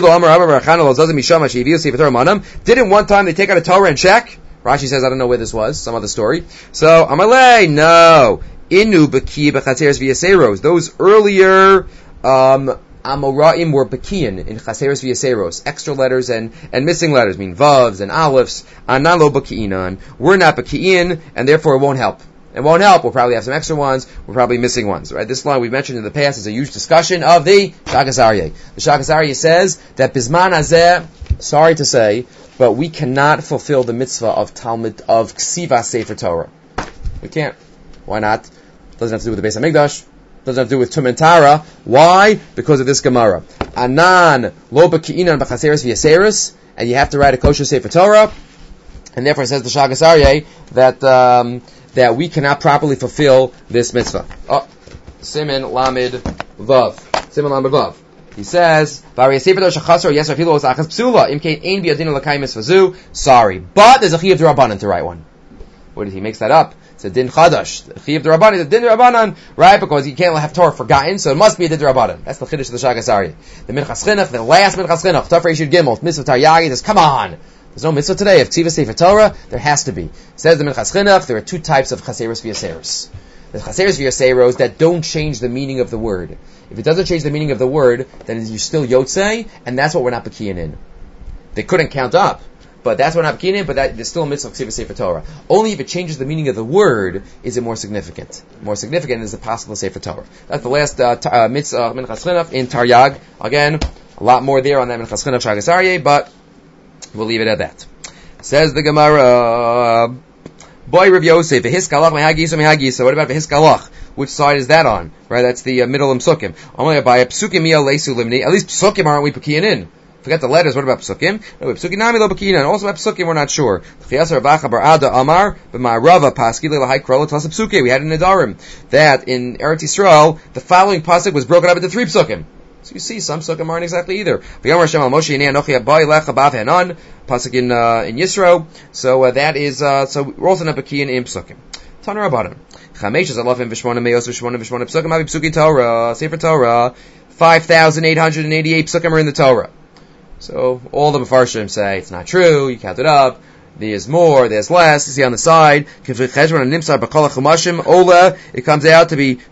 Didn't one time they take out a Torah and check? Rashi says, I don't know where this was. Some other story. So, Amalei, no. Inu b'ki b'chatzeres v'yaseros. Those earlier, Amoraim were Bakian in Chaseros v'Yaseros, extra letters and missing letters, mean Vavs and Aleph, Analo Bakiinan. We're not Bakiin, and therefore it won't help. It won't help. We'll probably have some extra ones. We're probably missing ones. Right? This line we've mentioned in the past is a huge discussion of the Shagas Aryeh. The Shagas Aryeh says that Bizman Hazeh, sorry to say, but we cannot fulfill the mitzvah of Talmud, of Ksiva Sefer Torah. We can't. Why not? Doesn't have to do with the Beis HaMikdash. Doesn't have to do with Tum and Tara. Why? Because of this Gemara. Anan lo b'ki'inan b'chaseres v'yaseres, and you have to write a kosher Sefer Torah, and therefore it says the Shagas Aryeh that we cannot properly fulfill this mitzvah. Oh, Siman Lamed Vav. Siman Lamed Vav. He says, sorry, but there's a Chiyuv D'Rabbanan to write one. What did he makes that up? It's a Din Chadash. The Chiyuv D'Rabbanan is a Din D'Rabbanan, right? Because you can't have Torah forgotten, so it must be a Din D'Rabbanan. That's the Chiddush of the Shagas Aryeh. The Minchas Chinuch, the last Minchas Chinuch, Tafrei Yud Gimel, Mitzvah Taryagi, says, come on! There's no mitzvah today. If Ksiva Sefer Torah, there has to be. Says the Minchas Chinuch, there are two types of Chaseros v'Yaseros. There's chaseres v'yaseros that don't change the meaning of the word. If it doesn't change the meaning of the word, then you're still yotzei, and that's what we're not bekiyin in. They couldn't count up, but that's what we're not bekiyin in, but there's still a mitzvah kseva sefer Torah. Only if it changes the meaning of the word is it more significant. More significant is the possible sefer Torah. That's the last mitzvah Minchas Chinuch in Taryag. Again, a lot more there on that Minchas Chinuch Shagas Aryeh, but we'll leave it at that. Says the Gemara, Boy Rav Yosef, V'hiskalach mehagisa mehagisa. What about V'hiskalach? Which side is that on? Right, that's the middle of Psukim. By Psukim miyal leisu limni. At least Psukim aren't we pekiyin in? Forget the letters. What about Psukim? No, Psukim nami lo pekiyin in. Also about Psukim we're not sure. Chiyasar Rav Acha bar Ada Amar b'ma'arava paski le'lahai krolo tlas Psukim. We had in Nedarim that in Eretz Yisrael the following pasuk was broken up into 3 Psukim. So you see, some Psukim aren't exactly either. V'yomer Hashem al Moshe Yinei Anochi Abai Lecha Bav Hanan pasuk in Yisro. So that is so we're also not pekiyin in Psukim. Tana Rabbanan. Chamesh is alafim v'shmona meos v'shmona psukim avi psuki Torah Sefer Torah 5,888 psukim are in the Torah. So all the Mefarshim say it's not true. You count it up. There's more. There's less. You see on the side. It comes out to be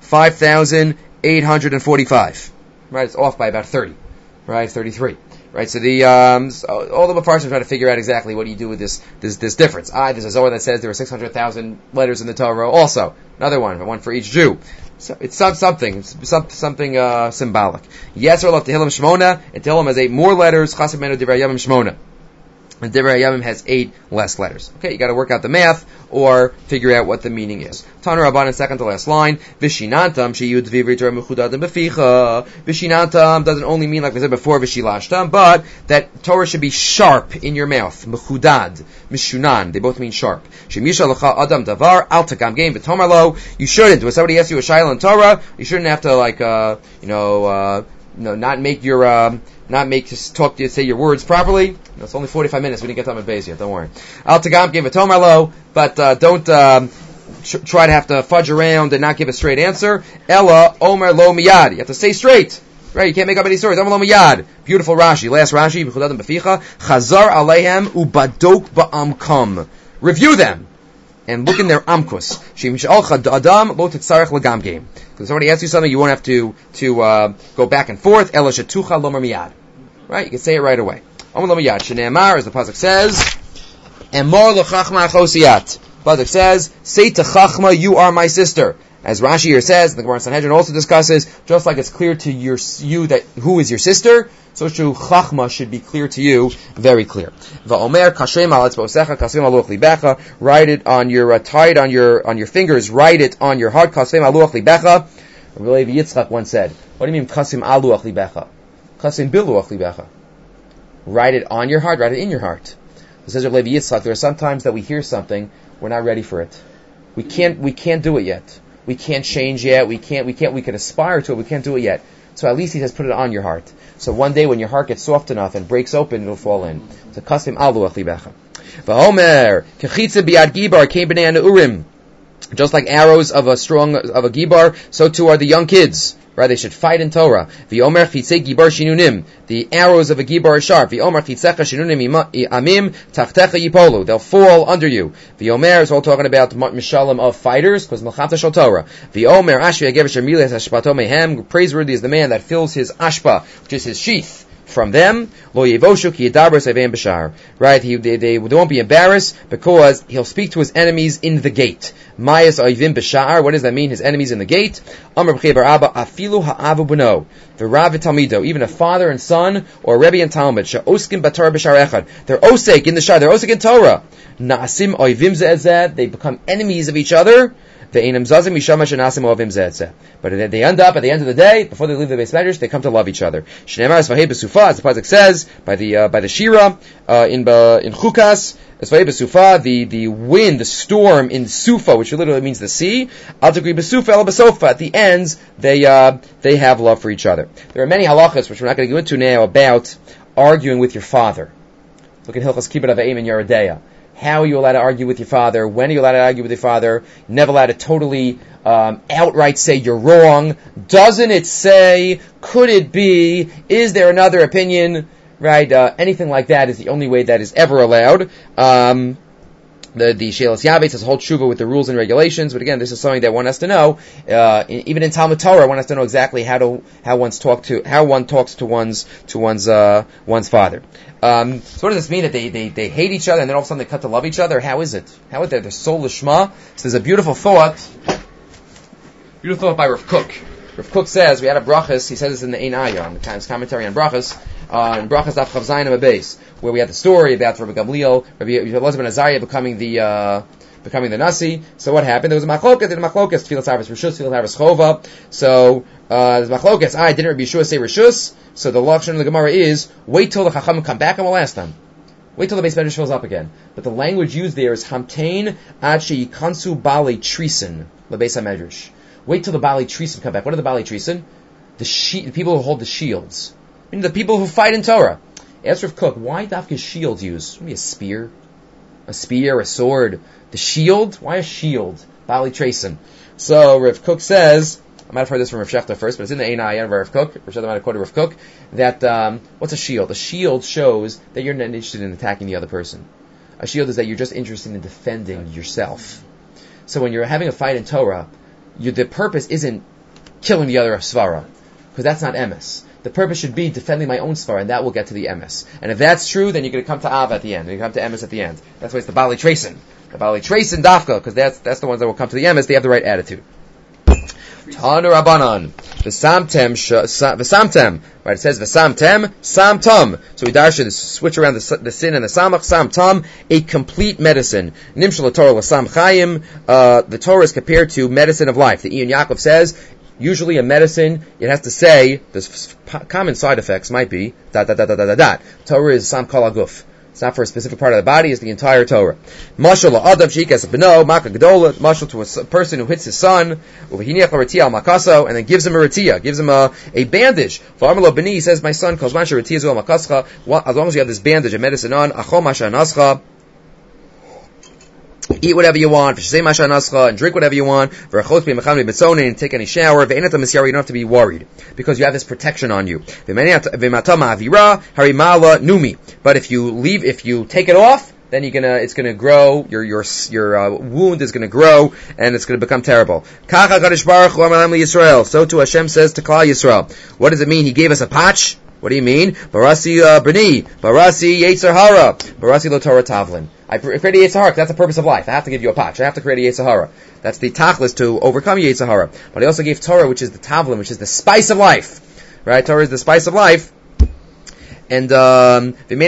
5,845. Right, it's off by about 30. Right, 33. Right, so the all the Mefarshim try to figure out exactly what do you do with this difference. There's a Zohar that says there were 600,000 letters in the Torah. Also, another one for each Jew. So it's something symbolic. Yetzer Lo Tehillim Shmona, and Tehillim has 8 more letters. Chassid Menu Divrei Yamim Shmona. And Divrei Yamim has 8 less letters. Okay, you got to work out the math or figure out what the meaning is. Tana Rabbanan, second to last line. Vishinantam sheyud v'ivri Torah mechudadim beficha. Vishinantam doesn't only mean like we said before v'shilashtam, but that Torah should be sharp in your mouth. Mechudad, mishunan. They both mean sharp. Shemisha lecha adam davar al takam game v'tomar lo. You shouldn't. When somebody asks you a shayla in Torah, you shouldn't have to not make your say your words properly. It's only 45 minutes. We didn't get to Amud Beis yet. Don't worry. Al Tagam give a Tomarlo, but don't try to have to fudge around and not give a straight answer. Ella Omer Lo Miyad. You have to say straight. Right? You can't make up any stories. Omer Lo Miyad. Beautiful Rashi. Last Rashi. B'chudadim b'ficha. Chazar aleihem ubadok ba'amkam. Review them and look in their amkus. Adam lo titzarech legam game. Because if somebody asks you something, you won't have to go back and forth. Ela shetucha lomer miyad. Right? You can say it right away. Omer lo miyad. Shneamar, as the pasuk says, Emor lechachma achosiyat. Pasuk says, say to Chachma, you are my sister. As Rashi here says, and the Gemara Sanhedrin also discusses, just like it's clear to you that who is your sister, so too Chachma should be clear to you, very clear. Va'omer kashem al etzbosecha kasem aluach libecha. Write it on your tie it on your fingers. Write it on your heart. Kasem aluach libecha. Rabbi Levi Yitzchak once said, "What do you mean kasem aluach libecha? Kasem biluach libecha. Write it on your heart. Write it in your heart." It says Rabbi Levi Yitzchak, there are some times that we hear something, we're not ready for it. We can't do it yet. We can't change yet. We can aspire to it. We can't do it yet. So at least he says, put it on your heart. So one day when your heart gets soft enough and breaks open, it'll fall in. So kasim aluach libecha. V'omer kechitza biad gibar kein b'nei urim. Just like arrows of a gibar, so too are the young kids. Right? They should fight in Torah. V'omer chitzei gibar shinunim. The arrows of a gibar are sharp. V'omer chitzecha shinunim amim tachtecha yipolu. They'll fall under you. V'omer is all talking about mishalim of fighters, because melchata shel Torah. V'omer ashvi agever shemilas hashpato mehem. Praiseworthy is the man that fills his ashpa, which is his sheath, from them. Lo yevoshu ki yadaber seveim b'shar. Right? They won't be embarrassed because he'll speak to his enemies in the gate. Mayas oivim b'shar. What does that mean? His enemies in the gate. Amar b'chei bar Abba afilu ha'avu b'no v'rav v'talmido. Even a father and son, or Rebbe and Talmud. She'oskim b'Torah b'shar echad. They're osek in the shar. They're osek in Torah. Na'asim oivim ze'ezeh. They become enemies of each other. But they end up at the end of the day, before they leave the Beis Medrash, they come to love each other. As the pasuk says by the Shira in Chukas, the wind, the storm in Sufa, which literally means the sea. At the ends, they have love for each other. There are many halachas which we're not going to go into now about arguing with your father. Look at Hilchos Kibbud Avayim in Yoreh Deah. How are you allowed to argue with your father? When are you allowed to argue with your father? You're never allowed to totally outright say you're wrong. Doesn't it say? Could it be? Is there another opinion? Right? Anything like that is the only way that is ever allowed. the Shelas Yavetz has a whole tshuva with the rules and regulations, but again, this is something that one has to know. Even in Talmud Torah, one has to know exactly how one talks to one's father. So what does this mean, that they hate each other and then all of a sudden they cut to love each other? How is it? How is they're so lishma? So there's a beautiful thought by Rav Kook. Rav Kook says, we had a brachas, he says this in the Ein Ayah, on his commentary on brachas, in brachas Daf Chav Zayin Amud Beis, where we had the story about Rabbi Gamliel, Rabbi Elazar ben Azariah becoming the Nasi. So what happened? There was a machlokas, Tfilas Harvest Rishus, Tfilas Harvest Chova. So, there's machlokas, didn't Rabbi Yeshua say Rishus? So the lashon of the Gemara is, wait till the Chachamim come back and we'll ask them. Wait till the Beis Medrash fills up again. But the language used there is Hamtein ad sheyikansu Baalei Trisin, the Beis HaMedrash. Wait till the Baalei Trisin come back. What are the Baalei Trisin? The people who hold the shields. I mean, the people who fight in Torah. Ask Rav Kook, why dafka shields used? Maybe a spear, a sword. The shield? Why a shield? Baalei Trisin. So Rav Kook says, I might have heard this from Rav Shechter first, but it's in the Ein Ayah of Rav Kook. Rav Shechter might have quoted Rav Kook, that, what's a shield? A shield shows that you're not interested in attacking the other person. A shield is that you're just interested in defending yourself. So when you're having a fight in Torah, the purpose isn't killing the other svara, because that's not emes. The purpose should be defending my own svara, and that will get to the emes. And if that's true, then you're going to come to Av at the end, and you come to emes at the end. That's why it's the Baalei Trisin. The Baalei Trisin dafka, because that's the ones that will come to the emes. They have the right attitude. Tanu Rabbanan, v'samtem, right? It says v'samtem, samtam. So we darshan switch around the sin and the samach, samtam, a complete medicine. Nimshal Torah l'sam chayim. The Torah is compared to medicine of life. The Ian Yaakov says, usually a medicine, it has to say, there's common side effects might be, Torah is sam kol haguf. It's not for a specific part of the body, it's the entire Torah. Mashal la'adam she'ikas b'no, maka gedola, mashal to a person who hits his son, uv'hiniach l'ratiyah al makaso, and then gives him a ratiyah, gives him a bandage. V'amar lo b'ni, he says, my son, kol zman she'ratiyah zu al makascha, as long as you have this bandage, a medicine on, achol masha anascha, eat whatever you want, and drink whatever you want, and take any shower, you don't have to be worried, because you have this protection on you. But if you take it off, then it's gonna grow, your wound is gonna grow, and it's gonna become terrible. So too Hashem says to Klal Yisrael. What does it mean? He gave us a patch? What do you mean? Barasi B'ni, Barasi Yetzer Hara, Barasi Lo Torah Tavlin. I created Yetzer Hara, that's the purpose of life. I have to give you a patch. I have to create a Yetzer Hara. That's the tachlis to overcome Yetzer Hara. But I also gave Torah, which is the Tavlin, which is the spice of life. Right? Torah is the spice of life. And as long as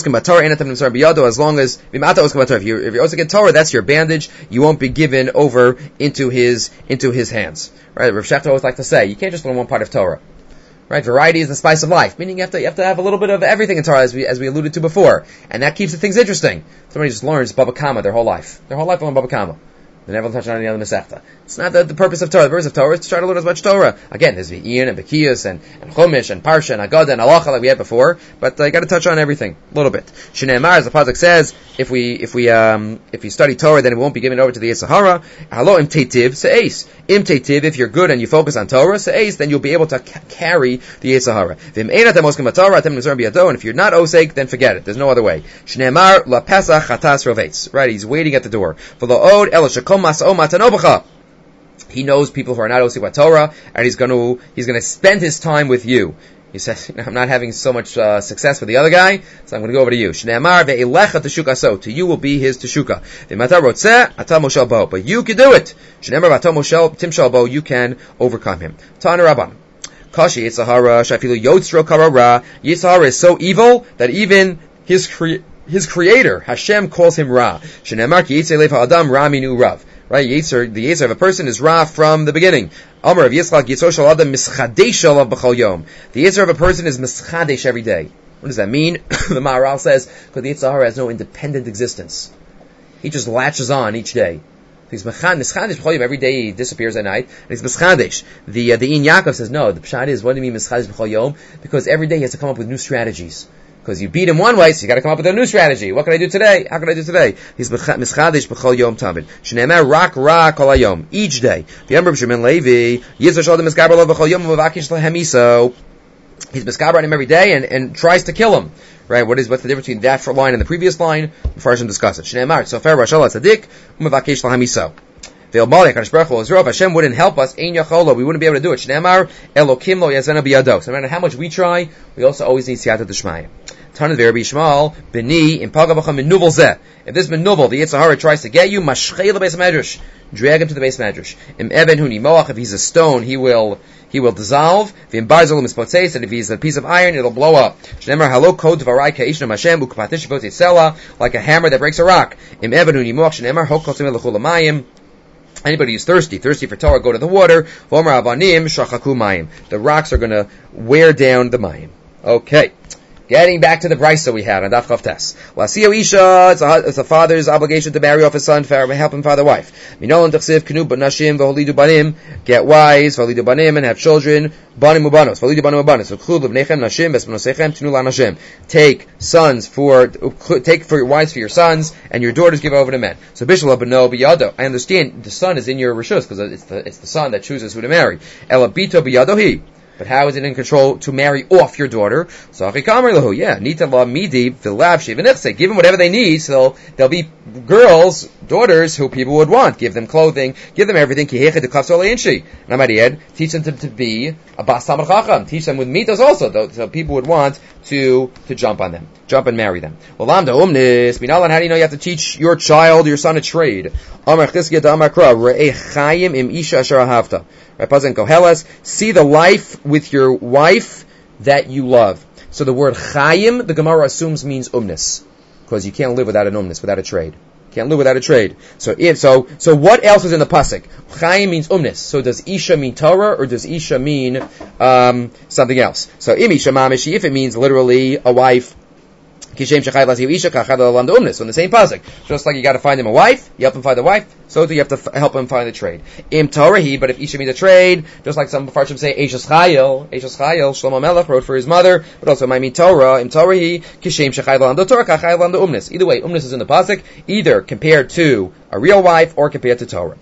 if you also get Torah, that's your bandage. You won't be given over into his hands. Right? Rav Shechter always like to say, you can't just learn one part of Torah. Right, variety is the spice of life. Meaning you have to have a little bit of everything in Torah, as we alluded to before, and that keeps the things interesting. Somebody just learns Baba Kama their whole life. Their whole life on Baba Kama. They never touch on any other Masechta. It's not the purpose of Torah. The purpose of Torah is to try to learn as much Torah. Again, there's Ian and Bekiyas and Chumash and Parsha and Agada and Halacha like we had before, but I got to touch on everything a little bit. Shneimar, as the pasuk says, if you study Torah, then it won't be given over to the Yetzer Hara. Halo im teitiv se'es. Im teitiv, if you're good and you focus on Torah, se'es, then you'll be able to carry the Yetzer Hara. V'im ein atem oskem b'Torah, atem nizar b'yado, and if you're not osek, then forget it. There's no other way. Shneimar la pesach chatas rovetz. Right, he's waiting at the door. V'lo od el shekom mas'o matano. He knows people who are not osik Torah, and he's going to spend his time with you. He says, I'm not having so much success with the other guy, so I'm going to go over to you. Shneamar ve'elecha teshuka, so to you will be his teshuka. V'mata rotzeh ata moshel bo, but you can do it. Shneamar v'ata moshel timshel bo, you can overcome him. Tana Rabban. Kashi Yetzer Hara shafilu yotzro karara. Yetzer Hara is so evil that even his creator Hashem calls him Ra. Shneamar ki Yetzer lev ha'adam Ra minu Rav. Right, the Yetzer of a person is Ra from the beginning. Amar of Yitzchak Yitzor Shal Adam Mischadesh Olav B'chol Yom. The Yetzer of a person is Mischadesh every day. What does that mean? The Maharal says, because the Yetzer Hara has no independent existence. He just latches on each day. He's Mischadesh B'chol Yom, every day he disappears at night, and he's Mischadesh. The Ein Yaakov says, no, the Pshat is, what do you mean Mischadesh B'chol Yom? Because every day he has to come up with new strategies. Because you beat him one way, so you got to come up with a new strategy. What can I do today? How can I do today? He's mischadish b'chol yom tavid. Shneimar rak ra kol hayom, each day. The Amr of Shimon Levi, Yitzer Shalom Misgaber Lo b'chol yom u'vakish lehem iso. he's miskaber on him every day and tries to kill him. Right? What's the difference between that line and the previous line? Farshim discuss it. Shneimar Sofer Rashala Tzadik Umevakesh Lahamiso. Ve'il Malek Hakadosh Baruch Hu Ozro. If Hashem wouldn't help us, Ein Yacholo, we wouldn't be able to do it. Shneimar Elokim Lo Yazena Biyado. So no matter how much we try, we also always need Siyata D'Shmaya. Tanad Ve'Rabbi Yishmael B'ni Im Pagavacha Min Nuvel Zeh. If this Nuvel, the Yetzer Hara, tries to get you, Mashchei LeBeis Medrash, drag him to the base medrash. Im Eben Hu Nimoach, if he's a stone, he will dissolve. V'im Barzel Mispotzeis, and if he's a piece of iron, it'll blow up. Shneimar Halo Kod Dvarai Ka'ishna Hashem Ukpatish Vot Yitzela, like a hammer that breaks a rock. Im Eben Hu Nimoach Shneimar Hok Kotzim Elachul Mayim. Anybody who's thirsty for Torah, go to the water. V'omer Avanim Shachaku Mayim. The rocks are going to wear down the Mayim. Okay. Getting back to the brisa we had on Daf Chav Tes. L'asiyo isha, it's a father's obligation to marry off his son, help him father wife. Minolan t'chsiv kenu b'nashim v'holidu banim, get wives, v'holidu banim, and have children, banim ubanos, v'holidu banim ubanos. V'chlu l'bnechem nashim, v'smanosechem tenu l'anashim. Take wives for your sons, and your daughters give over to men. So bishul b'no b'yado. I understand the son is in your rishus, because it's the son that chooses who to marry. Ela bito b'yado hi. But how is it in control to marry off your daughter? So yeah, nita la midi v'lav shivenichse. Give them whatever they need, so they'll be girls, daughters who people would want. Give them clothing, give them everything. Teach them to be a bas talmid chacham. Teach them with mitos also, so people would want to jump on them, jump and marry them. Well, lamda umnis minalan. How do you know you have to teach your child, your son, a trade? Amar chizkiya da'amar kra re'ei chayim im isha asher ahavta. Right, Pazan Kohelas, see the life with your wife that you love. So the word chayim, the Gemara assumes means umnis, because you can't live without an umnis, without a trade. Can't live without a trade. So what else is in the pasuk? Chayim means umnis. So does isha mean Torah, or does isha mean something else? So im isha mamishi, if it means literally a wife. So in the same pasuk, just like you got to find him a wife, you help him find a wife, so do you have to help him find a trade. Im Torahi, but if Isha means a trade, just like some Farshim say, Eishes Chayil, Shlomo Melech wrote for his mother, but also might mean Torah, Im Torahi, Kishem Shechayil Lam Torah, Kachayil Lam Umnis. Either way, Umnis is in the pasuk, either compared to a real wife or compared to Torah.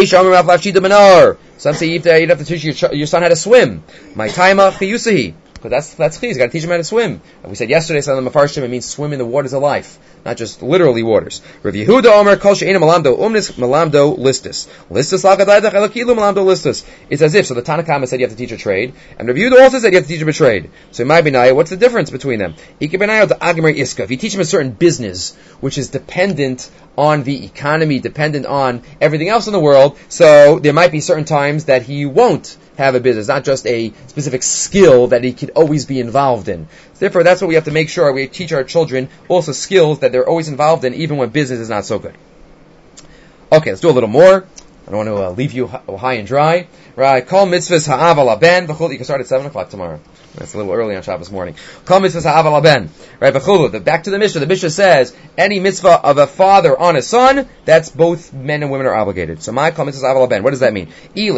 Some say you'd have to teach your son how to swim. My taima chiyusahi. Because that's key. You got to teach him how to swim. And we said yesterday, some of the Mefarshim, it means swim in the waters of life, not just literally waters. Rav Yehuda Omer Kol She'ena Malamdo Umnis Malamdo Listus. Listus Lagadaydach Elakilu Malamdo Listus. It's as if, so the Tanakhama said you have to teach a trade, and Rav Yehuda also said you have to teach him a trade. So in my Benaya, what's the difference between them? Ike Benaya to Agmer Iska. If you teach him a certain business, which is dependent on the economy, dependent on everything else in the world, so there might be certain times that he won't have a business, not just a specific skill that he could always be involved in. So therefore, that's what we have to make sure we teach our children, also skills that they're always involved in, even when business is not so good. Okay, let's do a little more. I don't want to leave you high and dry. Right, call mitzvahs ha'av ala ben. You can start at 7 o'clock tomorrow. That's a little early on Shabbos morning. Call mitzvahs ha'av ala ben. Right, back to the Mishnah. The Mishnah says, any mitzvah of a father on a son, that's both men and women are obligated. So my call mitzvahs ha'av ala ben. What does that mean? Is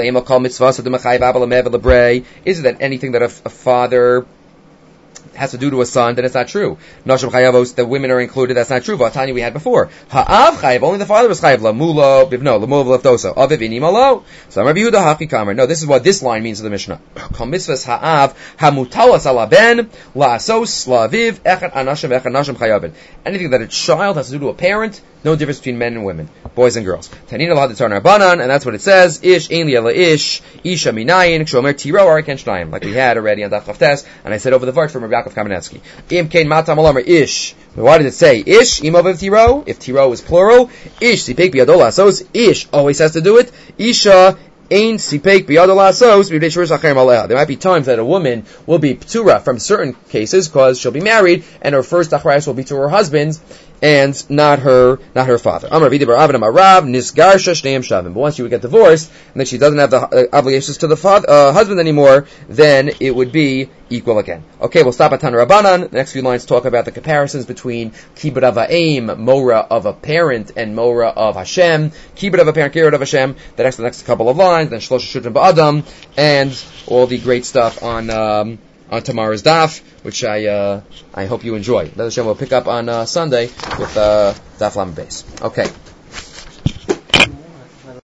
it that anything that a father has to do to a son, then it's not true. Nashim chayavos, the women are included, that's not true. Vatani we had before. Ha'av chayav, only the father was chayav. Lamulo bivno, lamov leftoso. Aviv inimalo. So Rabbi Yehuda haki kamer. No, this is what this line means in the Mishnah. Kol mitzvahs ha'av, hamutalas ala ben, la'asos, la'aviv, echad anashim, echad nashim chayavin. Anything that a child has to do to a parent, no difference between men and women, boys and girls. Tanina lahad tzar narbanan, and that's what it says. Ish, ein li ala ish, isha minayin, kshomer tiro ariken shnayim. Like we had already on Daf Chav Tes, and I said over the vart from Rabbi Yaakov Kamenetsky. Im kein matam alamer ish. Why did it say ish? Imoviv tiro. If tiro is plural, ish sipek biyadol asos. Ish always has to do it. Isha ein sipek biyadol asos. There might be times that a woman will be ptura from certain cases because she'll be married and her first achrayus will be to her husband's and not her father. Amar Vidi bar Avnam Arav Nisgarsha Shneim Shavim. But once you would get divorced and then she doesn't have the obligations to the husband anymore, then it would be equal again. Okay, we'll stop at Tana Rabbanan. The next few lines talk about the comparisons between Kibbud of Ha'im, Mora of a parent, and Mora of Hashem. Kibbud of a parent, Kibbud of Hashem. The next couple of lines, then Shlosha Shutrim Ba'adam, and all the great stuff on tomorrow's daf, which I hope you enjoy. We'll pick up on Sunday with Daf Lamed Beis. Okay.